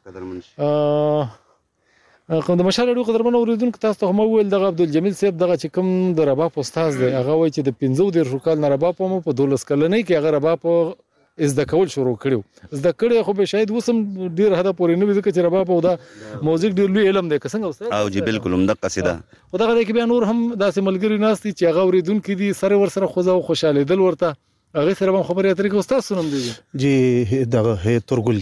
کوم د مشال اړو قدرمن اوریدونکو تاسو ته هم ویل دغه عبدالجمیل صاحب دغه چې کوم د رباب استاد دی هغه وایي چې د 15 کال نه رباب مو په 12 کلنۍ کې هغه رباب زده کول شروع کړو زده کړی خو به شاید وسم ډیر هدا پورې نه وي ځکه چې رباب او دا موزیک ډیر لوی علم دی که څنګه استاد او جی بالکل هم د قصیده او دغه کې بیا نور هم داسې ملګری ناس دي چې هغه اوریدونکو دي سره ور سره خوځه او خوشاله دل ورته هغه سره هم خبرې اترې کوي استاد سنم دي جی دغه تورګل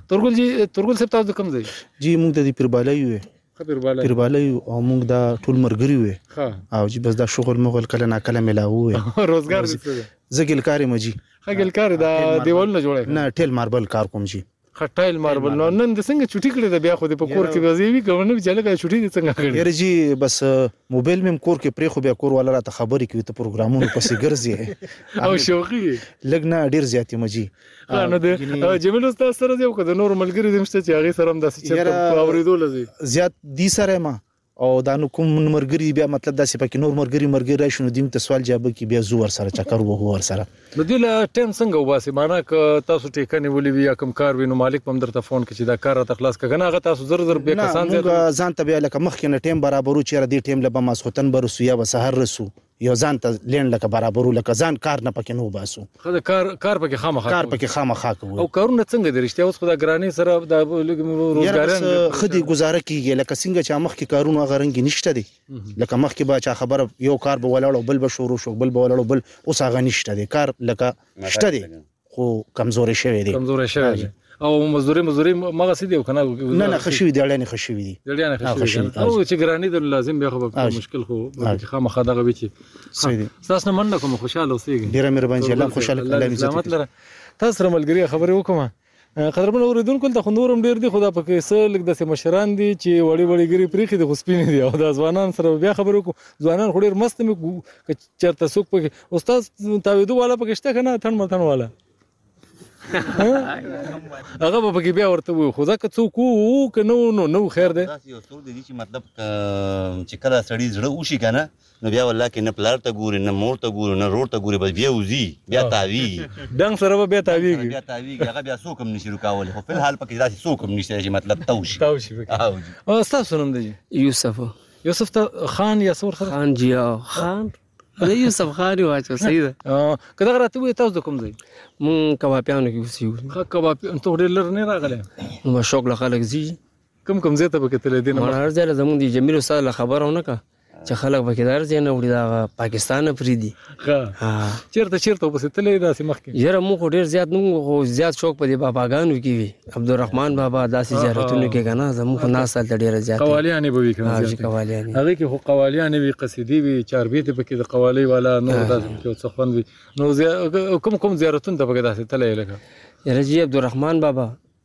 صاحب تاسو کوم ځای جی موږ د پیربالای یو پیربالای او موږ دا ټول مرګري وې او جی بس دا شغل مغل کله نا کله ملاو وې روزګار دي زګل کاری مجي خګل کار دا دیوال نه جوړه نه ټیل ماربل کار کوم جی خټایل ماربل نو نن د څنګه چټي کړې د بیا خو د پکور کې غزيوي کوونه چې لګا چټي دي څنګه کړې یاره جی بس موبایل مم کور کې پرې خو بیا کور والا راته خبرې کوي ته پروګرامونو پسې ګرځي او شوقي لګنا ډیر زیاتې مجي نو د جمیل استاد سره یو کده نور ملګری دې مشته چې هغه سره هم داسې چې اوریدول زی زیات دي سره ما او دا نو کوم مرګري بیا مطلب داسې پکې نور مرګري راشنو دیم ته سوال جواب کې بیا زو ور سره چکر وو ور سره نو دل ټیم څنګه واسي معنا ک تاسو ټیکنی ولې وی کوم کار وینو مالک پم درته فون کې چې دا کار ته خلاص کګنه هغه تاسو زر به کسان ځان ته بیا لکه مخ کې ټیم برابرو چې دې ټیم لبا ماسختن برسو یا وسحر رسو یو ځان ته لین لکه برابرو لکه ځان کار نه پکې نو باسو خدای کار پکې خامخا کوي او کارونه څنګه د رښتیا اوس خدای ګرانی سره د روزګاران خدي گزاره کیږي لکه څنګه چې مخ کې کارونه غرنګ نشته دي لکه مخ کې با چا خبر یو کار به ولاړو بل به شروع شو بل به ولاړو بل اوس هغه نشته دي کار لکه شته دي خو کمزوري شوی دي او مزدوري مغه سي دي کنه نه خشوي دي اړین خشوي دي او چې ګرانی د لازم بیا خو مشکل خو خامخا دغه وی چې تاسو نه مننه کوم خوشاله اوسئ ډیره مهرباني الله خوشاله الله عزت لره تاسو سره ملګری خبرې وکم قدرمن اوریدونکو ته خنورم ډیر دي خدا پکې سره لګ د مشران دي چې وړي وړي ګری پریخي د غسپینې دي او د ځوانان سره بیا خبرې وکم ځوانان خو ډیر مست مې چرته سوق پکې استاد تاویدو والا پکې شته کنه تن متن والا هغه به کې بیا ورته وي خو ځکه څوک وو که نو خیر دی داسې یو څوک دی چې مطلب چې کله سړی زړه وشي که نه نو بیا والله کې نه پلار ته ګوري نه مور ته ګوري نه رور ته ګوري بس بیا وځي بیا تاویږي ډنګ سره به بیا تاویږي هغه بیا څوک هم نشي رکولی خو فلحال پکې داسې څوک هم نشته چې مطلب تاو شي ستاسو نوم دی یوسف خان یا څه ورسره خان جی خان د یوسف خان واچو صحیح ده کله راته وې تاسو کوم ځای مون کبابیانو کې اوسېږو ښه کباب ته ډېر لر نه راغلی نو شوق له خلک زی کوم ځای ته به کتلې دي نه هر ځای زمونږ د جمیل استاد خبرونه کا چې خلک به کېدار ځای نه وړي دا پاکستان پرې دي چیرته به ستلې داسې مخکې یاره موږ ډېر زیات نو خو زیات شوق په دې باباګانو کې وي عبدالرحمن بابا داسې زیارتونو کې کنه زموږ ناس سال ډېر زیات قوالیانې به وي کنه قوالیانې هغه کې خو قوالیانې وي قصیدې وي چاربیتې پکې د قوالی والا نو داسې کې څه خوند وي نو کوم زیارتونه ته پکې داسې تلې لکه یاره جی عبدالرحمن بابا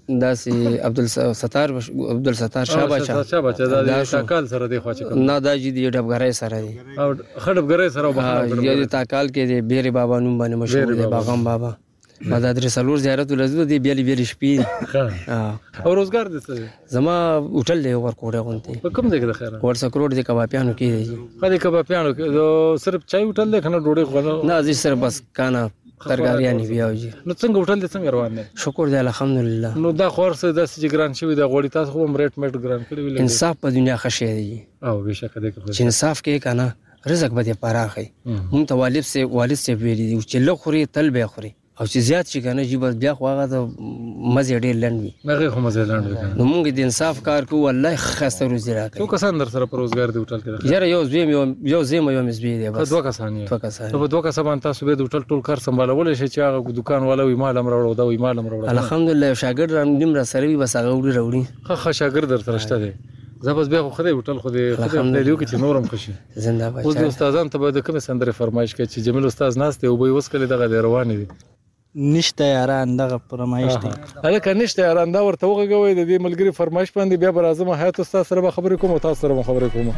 داسې عبدالستار شاه باچا دا تاکال سره دی خو چې نه دا چې دی ډبګرای سره دی او خډبګرای سره یا د تاکال کې دی بیرې بابا نوم باندې مشهور دی باغام بابا ما دا درې څلور زیارت ولزو دی بیلې شپې او روزګار دي څه زما هوټل دی ورکوټه غونتی په کوم ځای کې د خیره ورڅ کروڑ دی کبابیانو کې دی خدای کبابیانو کې صرف چای هوټل دی کنه ډوډۍ خو نه زه صرف بس کانا ترګاریانی بیا وږي نو څنګه هوټل دې څنګه روان دی شکر دی الحمدلله نو دا خور څه د سجګران شوی د غوړی تاسو خو ریټ میټ ګران کړی ویل انصاف په دنیا خشه دی او بهشکه دې چې انصاف کې کنه رزق به پراخي مونږ ته والد سي ویلي دي چې لخوري تل به خوري او چې زیات شي کنه جی بس بیا خو هغه د مزه ډیر لنډوي هغه خو مزه لنډوي نو مونږ د انصاف کار کوو والله خسته روزي راکړي څو کسان در سره روزګار دی هوټل کې یاره یو زم مزبي دی بس دوه کسان په دوه کسان تاسو به د هوټل ټول کار سمبالول شي چې هغه دکان والا وي مال امر وړو دا وي مال امر وړو الحمدلله شاګرد رام نیم را سره وي بس هغه وړي خه شاګرد در سره شته دی زبس بیا خو خدای هوټل خو دې دیو کې چې نورم خوشي زنده باد اوس د استادان ته به د کوم سندره فرمایش کوي چې جمیل استاد ناشته او به وسکله دغه روان دي نشته یاران دغه فرمایش دی الکه نشته یاران دا ورته وګوي د دې ملګری فرمایش باندې بیا بر اعظم حیات استاد سره خبرې کوم او تاسو سره خبرې کوم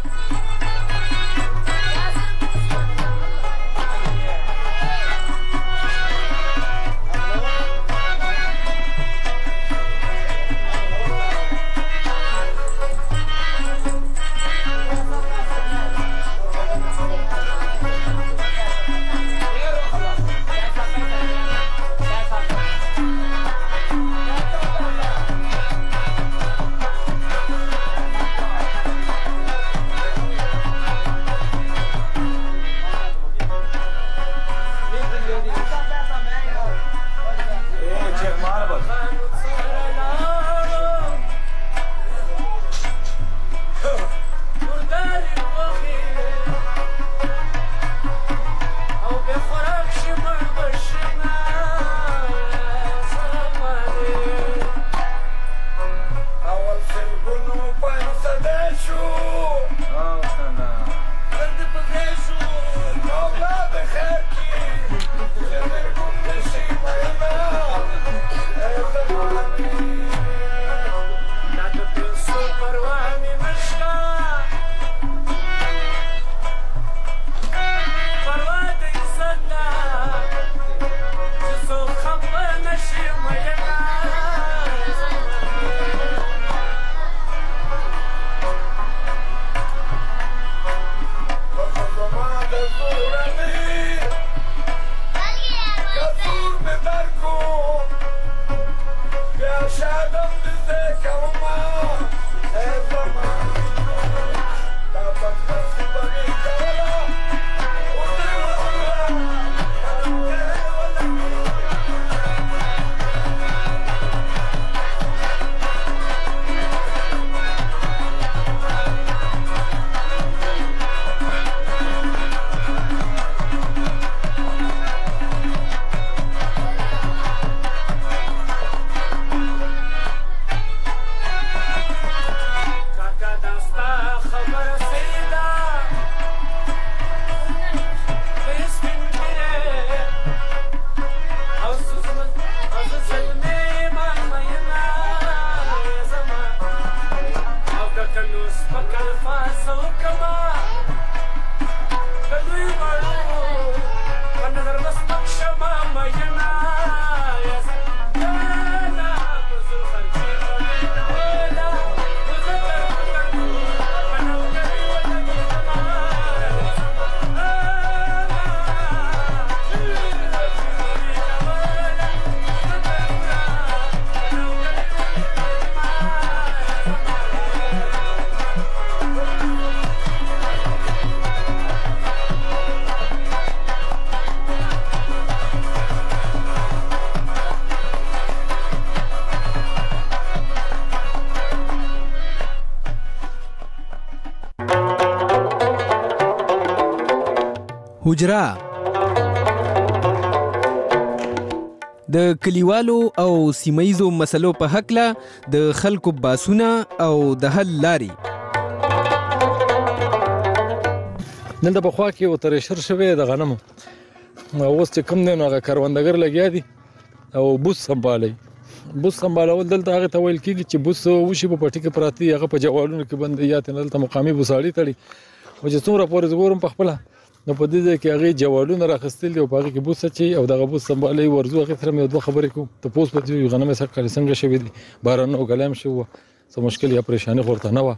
حجره د کلیوالو او سیمایزو مسلو په حق له د خلکو باسونه او د حل لاري نن د بخوا کې وترشر شوی د غنمو اوس چې کم دی نو هغه کروندګر لګیا دي او بوس سمبالي بوس سمبالول دلته هغه ته ویل کیږي چې بوس وشي په پټي کې پراتی هغه په جوالونو کې بنديات نه دلته مقامي بوساړي تړي او چې څومره پورې زګورم په خپل نو په دې کې هغه جوالونه راخستل او په هغه کې بوس چي او دغه بوس سمبالي ورزو هغه سره مې دوه خبرې کوم ته پوس په دې غنمه سره کړي څنګه شوی دي باران او ګلام شو څه مشکل یا پریشانی خورته نه و.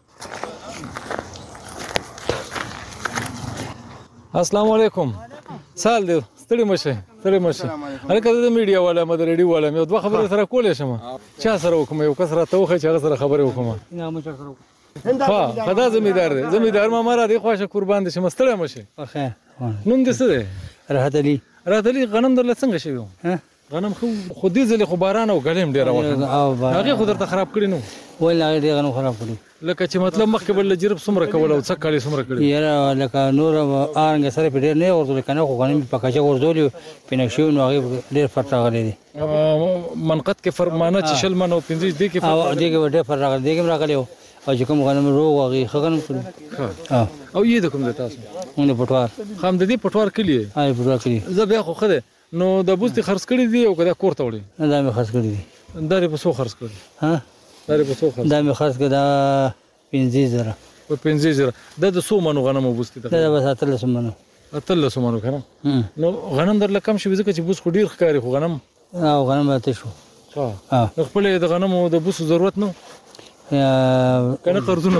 السلام علیکم سال دی ستړي مشه هغه د میډیا والا مده ریډیو والا مې دوه خبرې سره کولې شم چا سره وکم یو کس را توخه چې هغه سره خبرې وکم نه مشه سره ها خدا زمیدار ما مره دی خوښه قربان دي شم ستړي مشه اخه نوم دې څه دی؟ راحت علي غنم درله څنګه شوی غنم خو دې ځلې خو باران او ګلیم ډیر وکړ هغه خو درته خراب کړی نو ولا هغه دې غنم خراب کړی لکه چې مطلب مخکې بل جرب سمره کول او څه کالي سمره کړی یاره لکه نور آرنګ سره په ډیر نه ورته کنه خو غنم په کاچا ورزول پینښیو نو هغه ډیر فرق راغلی دی منقط کې فرمانه چې شل منو 15 دی کې فرق دی کې ډیر فرق راغلی دی کې راغلی او چې کوم غنم روغ هغه خغنم کړی او یې د کوم د تاسو موږ پټوار خام د دې پټوار کلی هاي پټوار کلی زه بیا خو خده نو د بوستي خرڅ کړی دی او کدا کور ته وړي نه دا مې خرڅ کړی دی دا په څو خرڅ کړی ها دا په څو خرڅ دا مې خرڅ کړی دا 15000 په 15000 دا د 100 منو غنم بوستي دا بس 1300 منو 1300 منو کنه نو غنم در لکم شي ځکه چې بوس خو ډیر ښکاری خو غنم او غنم ته شو ها نو خپل د غنم او د بوس ضرورت نو کنه قرضونه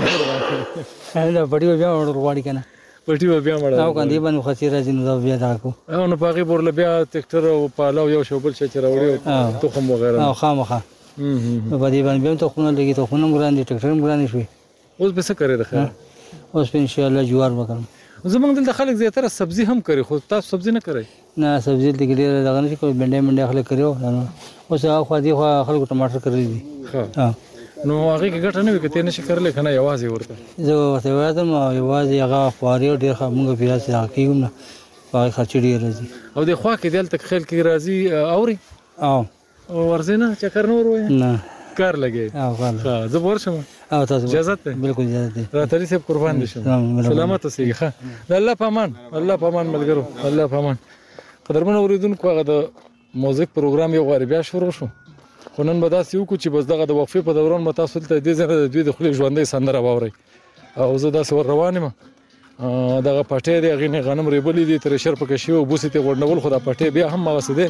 نه پټي بیا ورواړي کنه پټي بیا مړ او کاندې باندې خسي راځي نو بیا دا کو او نو پاغي بورله بیا ټریکټر او پالاو یو شوبل چې راوړي تو کوم وغیرہ او خامخه نو په دې باندې ته خونه لګي ته خونه ګران دي ټریکټر ګران شي اوس به څه کوي راخه اوس په ان شاء الله جوار وکړم زمونږ دلته خلک زیاتره سبزی هم کوي خو تاسو سبزی نه کوي نه سبزی دې ډیر دغه نشي کوي منډه خلک کوي اوس هغه خو دې خلکو ټماټر کوي دي ها نو هغه کې ګټه نه وي کته نشي کړل کنه یوازې ورته زه ورته وایم یوازې هغه خواري ډیر موږ پیاس راکېږم نه هغه خرچ ډیر راځي او د خوا کې دلته خل کې راځي اوري او ورزنه چکر نور وای نه کار لګي او ها زه ورشم او تاسو اجازه ته بالکل اجازه ده راتلی سب قربان دي سلامت اوسئ ښه الله پامان ملګرو الله پامان قدرمن اوریدونکو هغه د موزیک پروګرام یو غریبیا شروع شو خو نن به داسې وکړو چې بس دغه د وقفې په دوران به تاسو ته دې ځای د دوی د خولې ژوندۍ سندره واورئ او زه داسې ور روان یم دغه پټی دی هغې نه غنم ریبلي دي ترشر پکې شوي او بوسې ته یې غونډول خو دا پټی بیا هم هغسې دی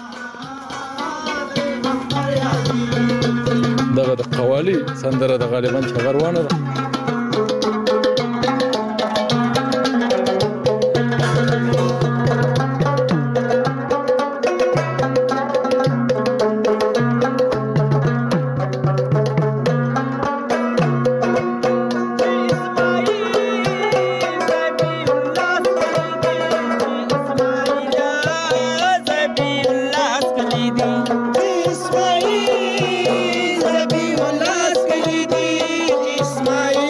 دغه د قوالي سندره د غالبا چې هغه روانه ده Ismail, Zabi Walas Kalidi, Ismail.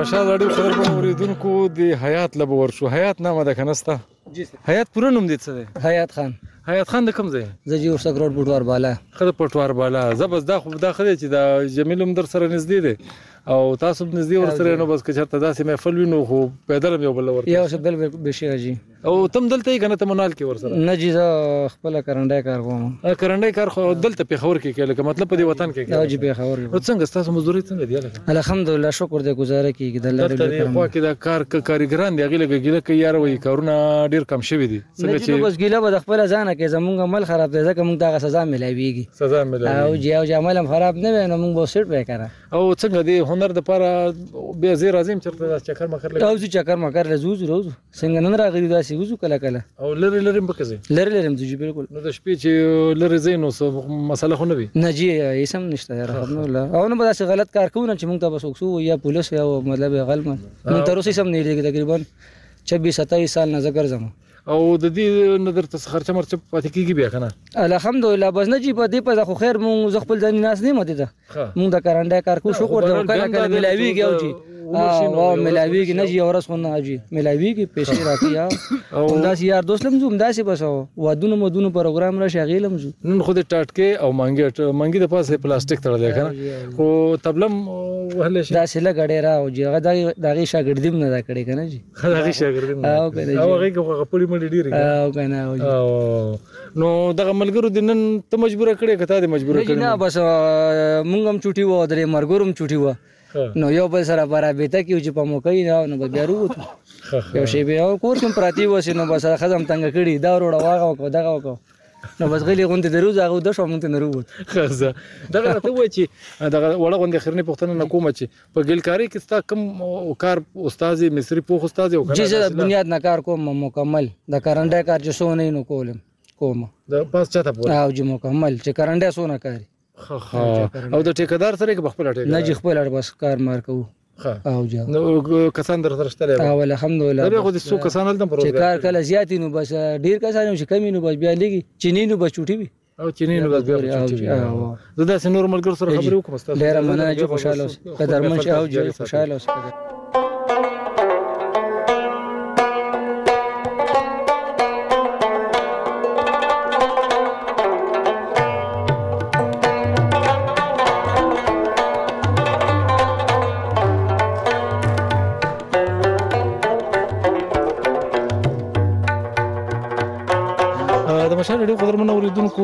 مشال راډیو خبر اوریدونکو د حیات لب ورشو. حیات نامه ده کنهستا؟ جی سر. حیات پوره نوم دې څه دی؟ حیات خان. حیات خان د کوم ځای؟ زه جی ورسک روډ پټوار بالا. خد پټوار بالا. زبس دا خو دا خدای چې دا جمیل هم در سره نږدې دی او تاسو هم نږدې ور سره نو بس که چېرته داسې محفل وي نو خو پیدل هم یو بل ورته یو څه بل بشي جی. او تم دلته یې کنه ته منال کې ور سره؟ نه جی زه خپل کرنډای کار کوم. کرنډای کار خو دلته پېښور کې کوي، لکه مطلب په دې وطن کې کوي. جی پېښور کې. او څنګه تاسو مزدوري څنګه دی؟ الحمدلله شکر دې گزاره کیږي د الله دې خو کې دا کارګران دی هغه لګي کوي یار وایي کارونه ډیر کم شوی دي. څنګه چې بس ګیله به خپل ځان کې زمونږ عمل خراب دی ځکه موږ دا سزا ملایويږي. سزا ملایوي او جی او عمل هم خراب نه وي نو موږ به سټ وکړه. او څنګه دی هنر د لپاره به زه راځم چرته چکر مکر لګي. او زه چکر مکر لزوز روز څنګه نن راغلی دا سی وځو کله کله. او لری بکزي لری جی بالکل. نو د شپې چې لری زینو مسله خو نه وي. نه جی هیڅ هم نشته یار الحمدلله. او نه به غلط کار کوو چې موږ ته بس وکسو یا پولیس یا مطلب غلط نو تر اوسه سم نه لري تقریبا 26-27 سال نه ذکر زمو. او د دې نظر ته خرچه مرچ پاتې کیږي بیا کنه الحمدلله. بس نه جی په دې په خو خیر مونږ خپل ځان ناس نه مته ده مونږ د کرنده کار کو شو کوو کله کله ملاویږي او جی او ملاویږي نه جی اورس خو نه جی ملاویږي پیسې راکیا او داس یار دوست لم زوم داسې بس ودونه مدونه پروګرام را شغیلم زو نن خو د ټاټکې او مانګي د پاسه پلاستیک تړل کنه خو تبلم وهله شي داسې لګړې را او جی هغه دغه شاګردیم نه دا کړي کنه جی هغه شاګردیم او کنه او هغه خپل مړي ډیری او کنه نو دغه ملګرو د نن ته مجبور کړي کته د مجبور کړي نه بس مونږ هم چوټي و درې مرګورم چوټي و نو یو بل سره برابر ته کیو چې په موکې نه نو بیا وروته یو شی به او کور کوم پراتی وسه نو بس خزم تنگ کړي دا وروړه واغه کو دغه وکړو نو بس غلی غونډه دروز هغه د شو مونږ ته نه وروت خزه دغه ته وای چې دغه وړه غونډه خرنه پښتنه نه کوم چې په ګلکاری کې ستا کم کار استاد مصری پوخ استاد او کنه جزه بنیاد نه کار کوم مکمل د کرنده کار چې سو نه نو کوم د پاس چاته پوره او چې مکمل چې کرنده سو نه کاری او د ټیکدار سره کې خپل ټیکدار نه جی خپل بس کار مار کوو او جا نو کسان در ترشتله او الحمدلله دا خو د سو کسان هلته پر چې کار کله زیات نو بس ډیر کسان چې کمی نو بس بیا لګي چینی نو بس چوټي وي او چینی نو بس بیا چوټي زه دا نورمال ګر سره خبرې وکم استاد ډیر مننه چې خوشاله اوسئ قدرمن شي او جی خوشاله اوسئ مشال ډېر قدرمن اوریدونکو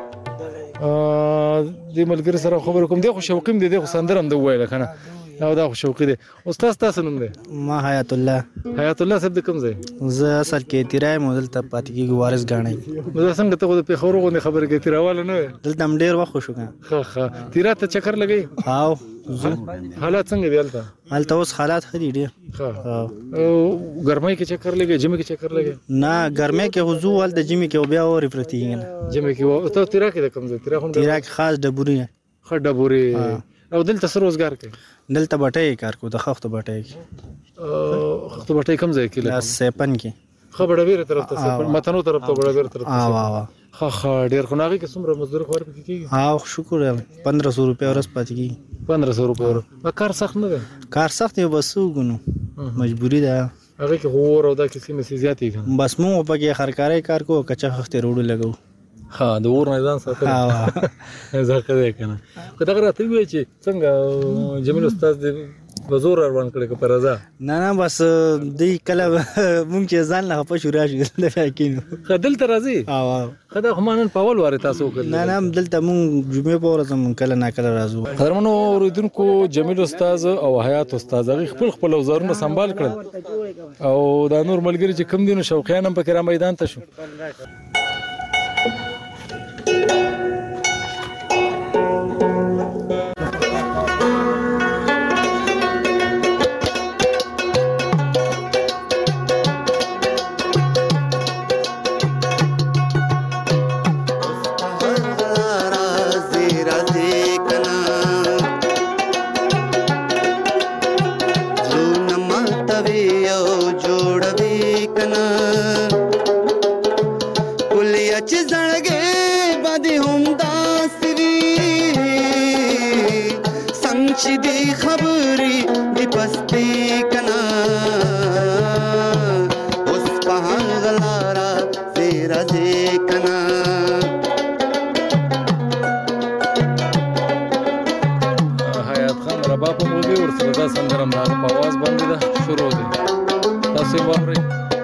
د ملګری سره خبرې کوم دی خو شوقیم دی خو سندرم دی وایله کنه او دا خو شوقي دی استاد تاسو نوم دی ما حیات الله صاحب د کوم ځای زه اصل کې تیرای مودل ته پاتې کیږي وارث غاڼې زه څنګه ته د پیښور غونډه خبرې کوي تیراواله نه دلته هم ډیر وخت شو ښه تیرا ته چکر لګي او حالات څنګه دی هلته اوس حالات ښه دي ډیر او ګرمۍ کې چکر لګي جمع کې چکر لګي نه ګرمۍ کې حضور ول د جمع کې بیا اوري پرتی نه جمع کې ته تیرا کې کوم ځای تیرا کې خاص ډبوري ښه ډبوري او دلته سر روزګار کوي دلته بټای کار کو د خښتو بټای کې خښتو بټای کوم ځای کې لږ سپن کې خبره ډیره طرف ته سپن متنو طرف ته ډیره طرف ته ښه ډیر خو ناغي کې څومره مزدور خور پکې کیږي ها شکر 1500 روپیا ورځ پاتې کیږي 1500 روپیا کار سخت نه دی کار سخت یو بس وګنو مجبوری ده هغه کې غور او دا کسی مې زیاتې بس مو پکې خرکاري کار کو کچا خخته روډ لګو ها د اور نه ځان ساتل ځکه ده کنه که دا راته وی چې څنګه جمیل استاد دې بزور روان کړي په رضا نه بس دې کله مونږ چې ځان له په شورا شو د کینو خدل ته راځي خدا خمانن پاول واره تاسو کړل نه دلته مونږ جمعه په ورځ مونږ کله نه کله راځو قدرمنو اوریدونکو جمیل استاد او حیات استاد هغه خپل وزارونه سنبال کړل او دا نور ملګری چې کم دینو شوقیان هم پکې را میدان ته شو خبري دی پستی هم د هغه په اواز باندې ده شروع دی تاسو یې واورئ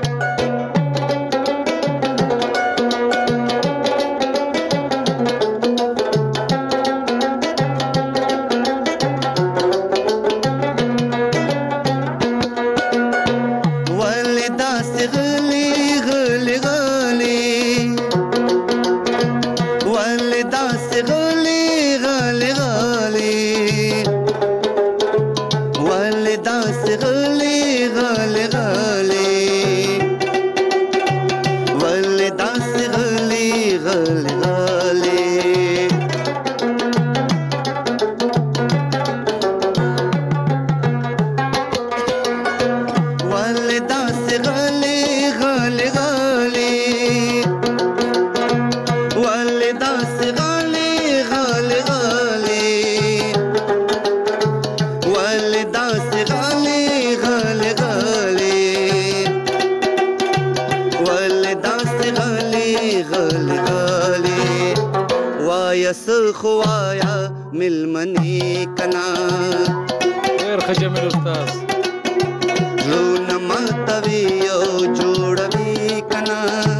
خوایا ملمنی کنا خیر خجمل استاد لون ماتوی او جوړوي کنا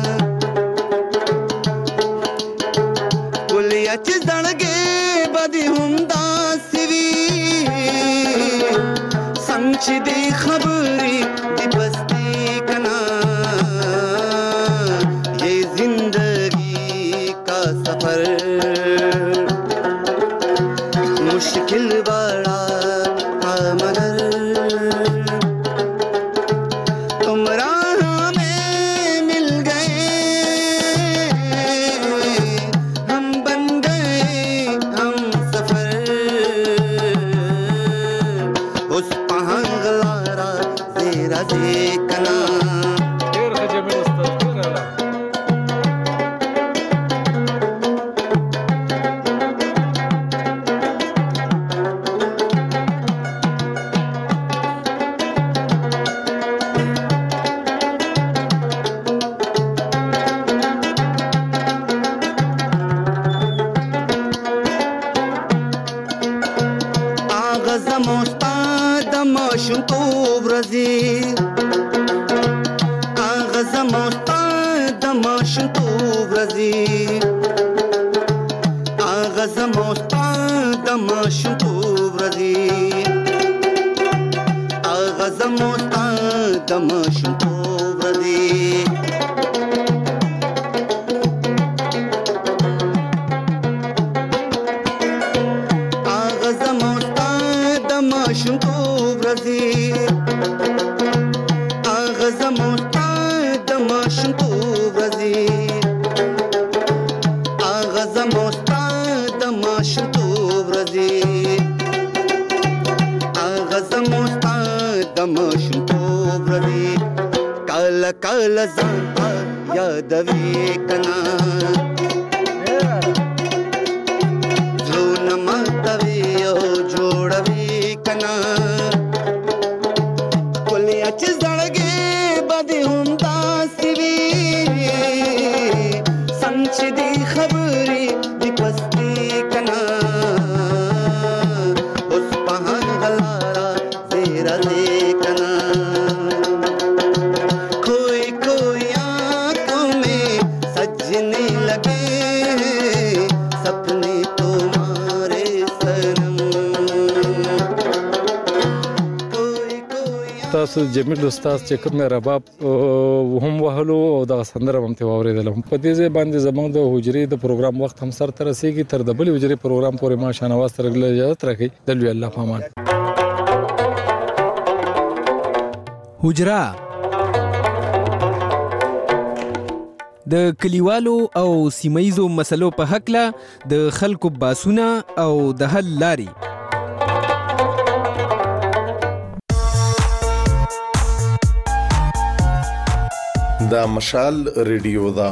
ولیا چې زړګې بدی هم داسې وي سمچ دی خبرې دی بستی کنا یہ زندگی کا سفر मुश्किल बड़ा मगर तुम राह में मिल गए हम बन गए हम सफर उस पहाड़ तेरा देखना تاسو جمیل استاد چې کوم رباب هم وهلو او د سندره هم ته واوریدل په دې ځای باندې زمونږ د حجرې د پروګرام وخت هم سر تر رسیدي تر د بل حجرې پروګرام پورې ما شانواز تر اجازه راکړي د لوی الله پامان حجره د کلیوالو او سیمایزو مسلو په حق له د خلکو باسونه او د حل لاري دا مشال ریډیو دا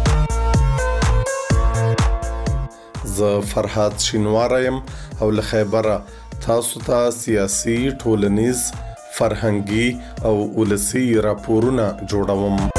ز فرحات شینوارم او له خیبره تاسو ته سیاسي ټولنیز فرهنګي او ولسی راپورونه جوړوم